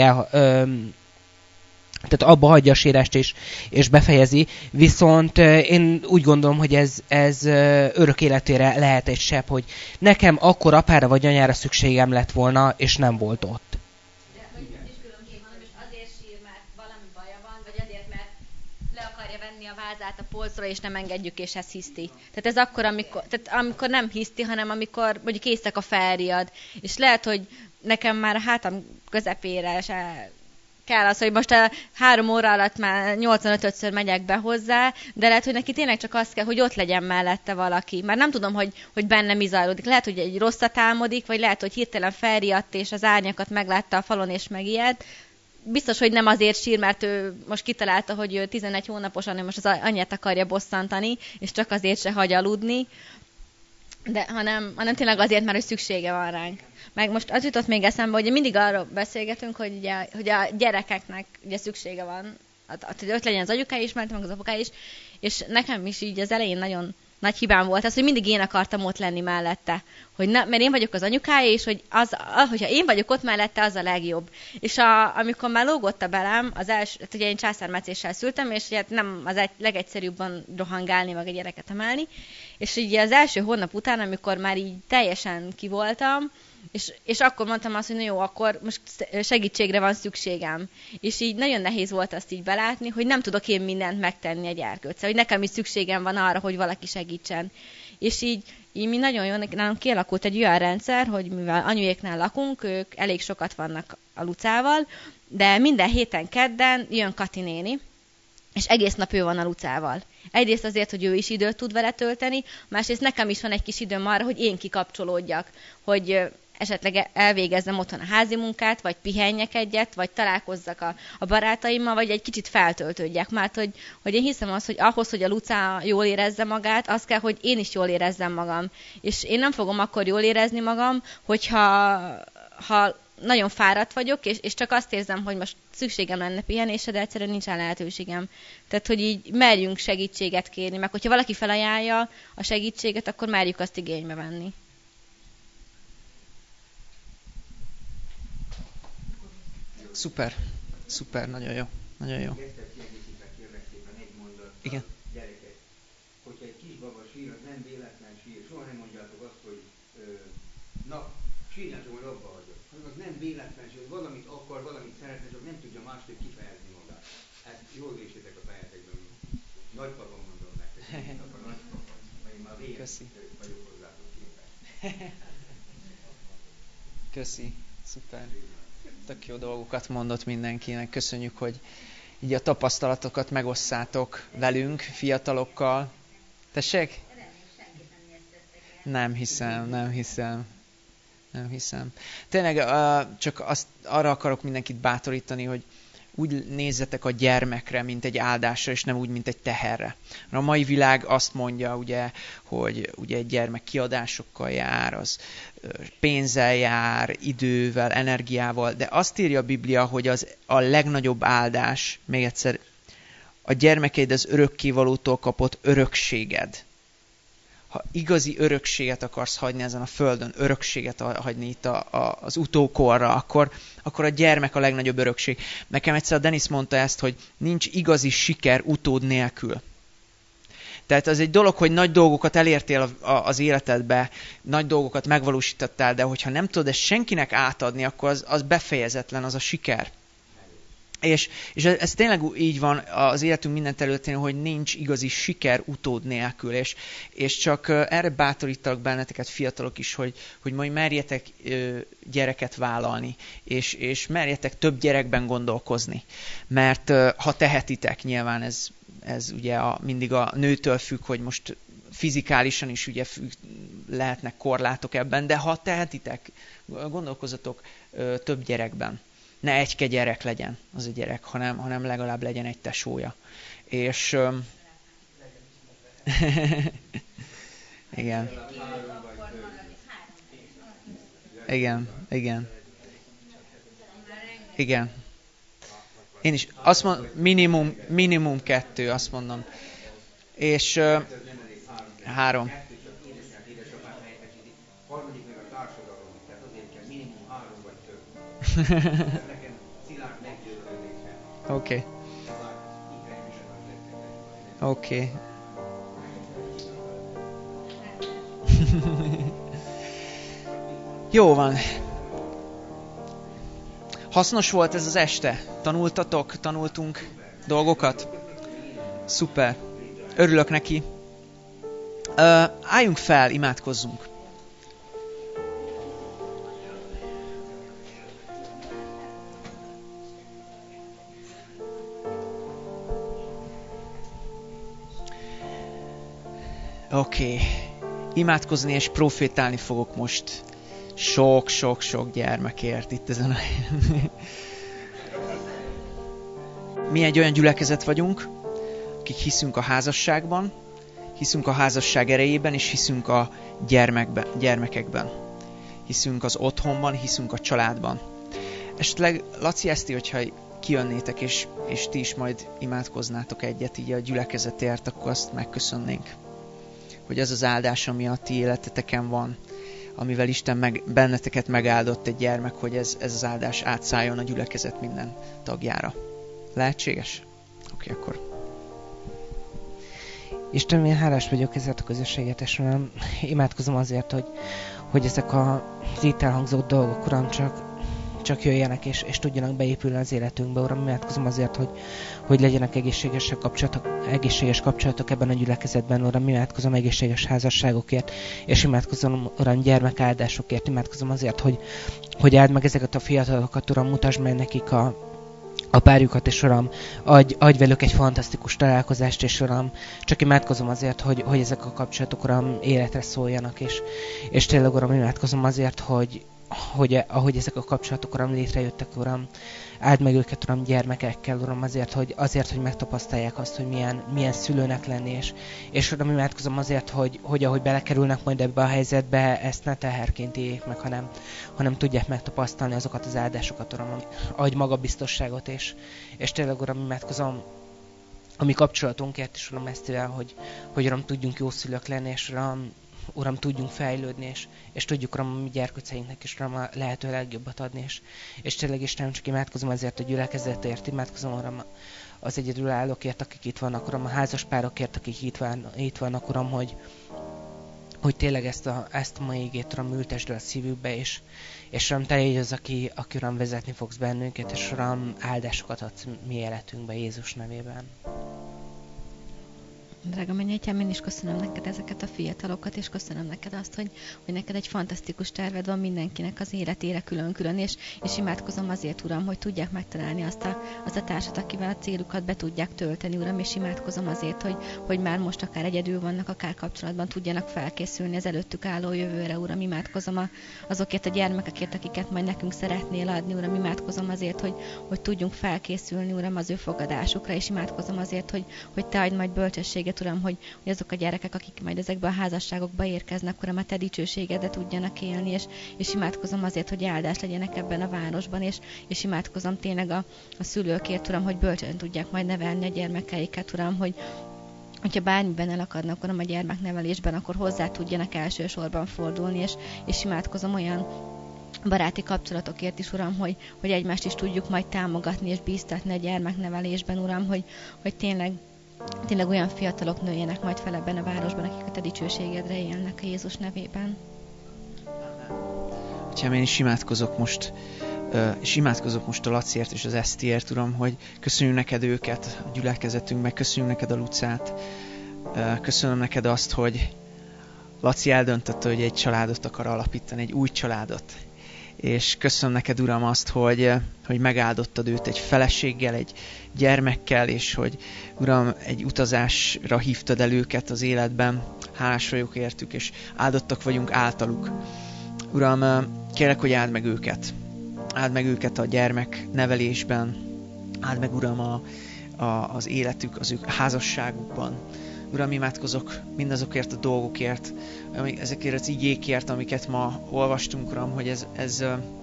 tehát abba hagyja a sírást és befejezi, viszont én úgy gondolom, hogy ez örök életére lehet egy sebb, hogy nekem akkor apára vagy anyára szükségem lett volna, és nem volt ott. De mondjuk is különbség van, és azért sír, mert valami baja van, vagy azért, mert le akarja venni a vázát a polcról, és nem engedjük, és ez hiszti. Tehát ez akkor, amikor nem hiszti, hanem amikor mondjuk éjszaka felriad. És lehet, hogy nekem már a hátam közepére se kell az, hogy most a 3 óra alatt már 85-ször megyek be hozzá, de lehet, hogy neki tényleg csak az kell, hogy ott legyen mellette valaki. Már nem tudom, hogy benne mi zajlódik. Lehet, hogy egy rosszat álmodik, vagy lehet, hogy hirtelen felriadt, és az árnyakat meglátta a falon, és megijed. Biztos, hogy nem azért sír, mert ő most kitalálta, hogy ő 11 hónaposan ő most az anyját akarja bosszantani, és csak azért se hagy aludni, hanem tényleg azért, mert hogy szüksége van ránk. Meg most az jutott még eszembe, hogy mindig arról beszélgetünk, hogy a gyerekeknek ugye szüksége van, hogy ott legyen az anyukája is, meg az apukája is, és nekem is így az elején nagyon nagy hibám volt az, hogy mindig én akartam ott lenni mellette. Mert én vagyok az anyukája, és hogyha én vagyok ott mellette, az a legjobb. És amikor már lógott a belem, hát ugye én császármetszéssel szültem, és ugye nem az legegyszerűbben rohangálni, meg a gyereket emelni. És ugye az első hónap után, amikor már így teljesen kivoltam, és akkor mondtam azt, hogy na jó, akkor most segítségre van szükségem. És így nagyon nehéz volt azt így belátni, hogy nem tudok én mindent megtenni egy gyerkőccel, hogy nekem is szükségem van arra, hogy valaki segítsen. És így mi nagyon jó, nálunk kialakult egy olyan rendszer, hogy mivel anyujéknál lakunk, ők elég sokat vannak a Lucával, de minden héten kedden jön Kati néni, és egész nap ő van a Lucával. Egyrészt azért, hogy ő is időt tud vele tölteni, másrészt nekem is van egy kis időm arra, hogy én kikapcsolódjak, hogy esetleg elvégezzem otthon a házi munkát, vagy pihenjek egyet, vagy találkozzak a barátaimmal, vagy egy kicsit feltöltődjek. Mert hogy én hiszem azt, hogy ahhoz, hogy a Luca jól érezze magát, az kell, hogy én is jól érezzem magam. És én nem fogom akkor jól érezni magam, hogyha nagyon fáradt vagyok, és csak azt érzem, hogy most szükségem lenne pihenésre, de egyszerűen nincsen lehetőségem. Tehát, hogy így merjünk segítséget kérni, meg hogyha valaki felajánlja a segítséget, akkor merjük azt igénybe venni. Szuper, nagyon jó. Igen. Gyerekek, hogyha egy kisbaba sír, az nem véletlen sír. Soha nem mondjátok azt, hogy sírján csak, hogy abba hagyok. Az nem véletlen sír, hogy valamit akar, valamit szeretne, csak nem tudja másképp kifejezni magát. Ezt jól értsétek a fejetekben. Nagypapam mondom nektek, a nagypapam, vagy én már végén vagyok hozzátok képes. Köszi, szuper. Tök jó dolgokat mondott mindenkinek. Köszönjük, hogy így a tapasztalatokat megosszátok velünk, fiatalokkal. Tessék? Nem hiszem. Tényleg csak arra akarok mindenkit bátorítani, hogy úgy nézzetek a gyermekre, mint egy áldásra, és nem úgy, mint egy teherre. A mai világ azt mondja, ugye, hogy ugye egy gyermek kiadásokkal jár, az pénzzel jár, idővel, energiával, de azt írja a Biblia, hogy az a legnagyobb áldás, még egyszer, a gyermekeid az örökkévalótól kapott örökséged. Ha igazi örökséget akarsz hagyni ezen a földön, örökséget hagyni itt az utókorra, akkor a gyermek a legnagyobb örökség. Nekem egyszer a Dennis mondta ezt, hogy nincs igazi siker utód nélkül. Tehát az egy dolog, hogy nagy dolgokat elértél az életedbe, nagy dolgokat megvalósítottál, de hogyha nem tudod ezt senkinek átadni, akkor az befejezetlen, az a siker. És ez tényleg így van az életünk minden területén, hogy nincs igazi siker utód nélkül, és csak erre bátorítalak benneteket, fiatalok is, hogy majd merjetek gyereket vállalni, és merjetek több gyerekben gondolkozni. Mert ha tehetitek, nyilván ez ugye mindig a nőtől függ, hogy most fizikálisan is ugye lehetnek korlátok ebben, de ha tehetitek, gondolkozzatok több gyerekben. Ne egyke gyerek legyen az a gyerek, hanem legalább legyen egy tesója. És igen. Igen. Én is azt mondom, minimum 2, azt mondom. És 3. nekem szilárd meggyőződésem. Oké. Oké. Jó van. Hasznos volt ez az este? Tanultunk dolgokat? Szuper. Örülök neki. Álljunk fel, imádkozzunk. Oké. Imádkozni és profétálni fogok most sok gyermekért itt ezen a... Mi egy olyan gyülekezet vagyunk, akik hiszünk a házasságban, hiszünk a házasság erejében, és hiszünk a gyermekekben. Hiszünk az otthonban, hiszünk a családban. Esetleg, Laci, Eszti, hogyha kijönnétek, és ti is majd imádkoznátok egyet így a gyülekezetért, akkor azt megköszönnénk. Hogy az az áldás, ami a ti életeteken van, amivel Isten benneteket megáldott egy gyermek, hogy ez az áldás átszálljon a gyülekezet minden tagjára. Lehetséges? Oké, akkor. Isten, én hálás vagyok ezért a közösséget, és imádkozom azért, hogy ezek az itt elhangzott dolgok, Uram, csak jöjjenek, és tudjanak beépülni az életünkbe, Uram. Imádkozom azért, hogy legyenek egészséges kapcsolatok ebben a gyülekezetben, Uram. Imádkozom egészséges házasságokért, és imádkozom, Uram, gyermekáldásokért. Imádkozom azért, hogy áld meg ezeket a fiatalokat, Uram, mutasd meg nekik a párjukat, és Uram, adj velük egy fantasztikus találkozást, és Uram, csak imádkozom azért, hogy ezek a kapcsolatok, Uram, életre szóljanak, és tényleg, Uram, imádkozom azért, hogy ahogy ezek a kapcsolatok, Uram, létrejöttek, Uram, áld meg őket, Uram, gyermekekkel, Uram, azért, hogy megtapasztalják azt, hogy milyen szülőnek lenni, és Uram, imádkozom azért, hogy ahogy belekerülnek majd ebbe a helyzetbe, ezt ne teherként éljék meg, hanem tudják megtapasztalni azokat az áldásokat, Uram, adj magabiztosságot, és tényleg, Uram, imádkozom a mi kapcsolatunkért is, Uram, Esztivel, hogy Uram, tudjunk jó szülők lenni, és Uram, tudjunk fejlődni, és tudjuk, Uram, a mi gyerkőceinknek is, Uram, a lehető legjobbat adni, és tényleg, Istenem, csak imádkozom azért a gyülekezetért, imádkozom, Uram, az egyedülállókért, akik itt vannak, Uram, a házaspárokért, akik itt vannak, Uram, hogy tényleg ezt a mai igét, Uram, ültesd el a szívükbe, és Uram, te légy az, aki Uram, vezetni fogsz bennünket, és Uram, áldásokat adsz mi életünkbe Jézus nevében. Drága Mennyei, én is köszönöm neked ezeket a fiatalokat, és köszönöm neked azt, hogy neked egy fantasztikus terved van mindenkinek az életére külön-külön, és imádkozom azért, Uram, hogy tudják megtalálni azt a társat, akivel a célukat be tudják tölteni, Uram, és imádkozom azért, hogy már most akár egyedül vannak, akár kapcsolatban tudjanak felkészülni az előttük álló jövőre, Uram, imádkozom azokért a gyermekekért, akiket majd nekünk szeretnél adni, Uram, imádkozom azért, hogy tudjunk felkészülni, Uram, az ő fogadásukra, és imádkozom azért, hogy te adj majd bölcsességet, Uram, hogy azok a gyerekek, akik majd ezekbe a házasságokba érkeznek, Uram, a te dicsőségedet tudjanak élni, és imádkozom azért, hogy áldás legyenek ebben a városban, és imádkozom tényleg a szülőkért, Uram, hogy bölcsen tudják majd nevelni a gyermekeiket, Uram, hogyha bármiben elakadnak, Uram, a gyermeknevelésben, akkor hozzá tudjanak elsősorban fordulni, és imádkozom olyan baráti kapcsolatokért is, Uram, hogy egymást is tudjuk majd támogatni és bíztatni a gyermeknevelésben, Uram, hogy tényleg olyan fiatalok nőjenek majd fel ebben a városban, akik a te dicsőségedre élnek a Jézus nevében. Atyám, én is imádkozok most a Laciért és az Esztiért, Uram, hogy köszönjük neked őket a gyülekezetünkben, köszönjük neked a Lucát, köszönöm neked azt, hogy Laci eldöntötte, hogy egy családot akar alapítani, egy új családot. És köszönöm neked, Uram, azt, hogy megáldottad őt egy feleséggel, egy gyermekkel, és hogy, Uram, egy utazásra hívtad el őket az életben. Hálás vagyok értük, és áldottak vagyunk általuk. Uram, kérlek, hogy áld meg őket. Áld meg őket a gyermeknevelésben. Áld meg, Uram, az életük, az ő házasságukban. Uram, imádkozok mindazokért a dolgokért, ezekért az igékért, amiket ma olvastunk, Uram, hogy ez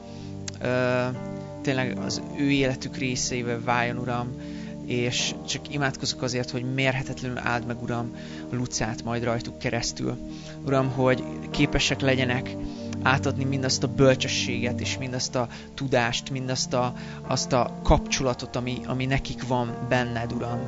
tényleg az ő életük részeivel váljon, Uram, és csak imádkozok azért, hogy mérhetetlenül áld meg, Uram, a Lucát majd rajtuk keresztül. Uram, hogy képesek legyenek átadni mindazt a bölcsességet, és mindazt a tudást, azt a kapcsolatot, ami nekik van benned, Uram.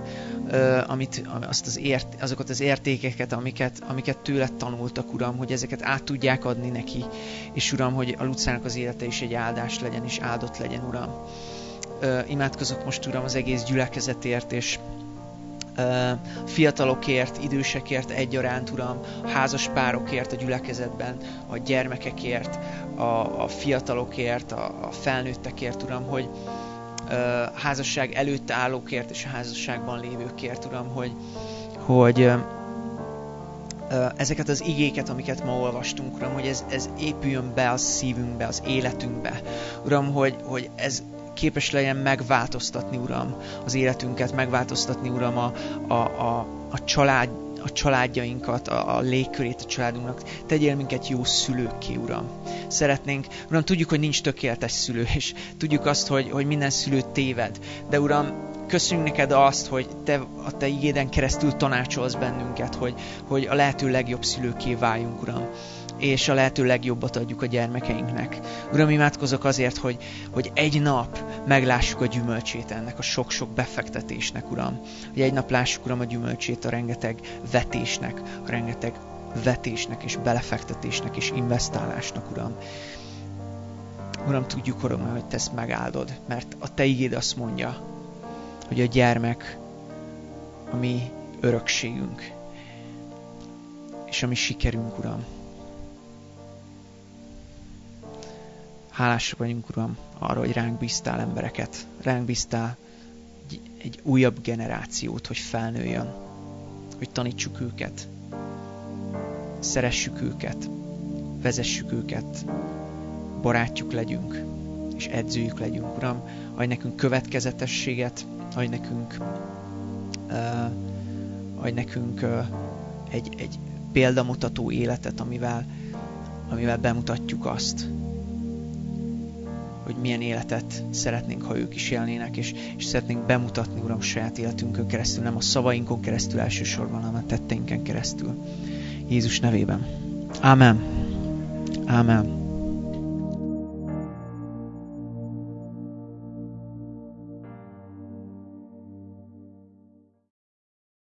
Azokat az értékeket, amiket tőled tanultak, Uram, hogy ezeket át tudják adni neki, és Uram, hogy a Lucának az élete is egy áldás legyen, és áldott legyen, Uram. Imádkozok most, Uram, az egész gyülekezetért, és fiatalokért, idősekért egyaránt, Uram, házas párokért a gyülekezetben, a gyermekekért, a fiatalokért, a felnőttekért, Uram, hogy házasság előtt állókért és a házasságban lévőkért, Uram, hogy ezeket az igéket, amiket ma olvastunk, Uram, hogy ez épüljön be a szívünkbe, az életünkbe. Uram, hogy ez képes legyen megváltoztatni, Uram, az életünket, megváltoztatni, Uram, a családjainkat, a légkörét a családunknak. Tegyél minket jó szülőkké, Uram. Szeretnénk, Uram, tudjuk, hogy nincs tökéletes szülő, és tudjuk azt, hogy minden szülő téved. De Uram, köszönjük neked azt, hogy a te igéden keresztül tanácsolsz bennünket, hogy a lehető legjobb szülőkké váljunk, Uram, és a lehető legjobbat adjuk a gyermekeinknek. Uram, imádkozok azért, hogy egy nap meglássuk a gyümölcsét ennek a sok-sok befektetésnek, Uram. Hogy egy nap lássuk, Uram, a gyümölcsét a rengeteg vetésnek és belefektetésnek és investálásnak, Uram. Uram, tudjuk, Uram, hogy te ezt megáldod, mert a te igéd azt mondja, hogy a gyermek a mi örökségünk, és a mi sikerünk, Uram. Hálásak vagyunk, Uram, arra, hogy ránk bíztál embereket, ránk bíztál egy újabb generációt, hogy felnőjön, hogy tanítsuk őket, szeressük őket, vezessük őket, barátjuk legyünk, és edzőjük legyünk, Uram. Adj nekünk következetességet, adj nekünk egy példamutató életet, amivel bemutatjuk azt, hogy milyen életet szeretnénk, ha ők is élnének, és szeretnénk bemutatni, Uram, saját életünkön keresztül, nem a szavainkon keresztül elsősorban, hanem a tetteinken keresztül. Jézus nevében. Ámen. Ámen.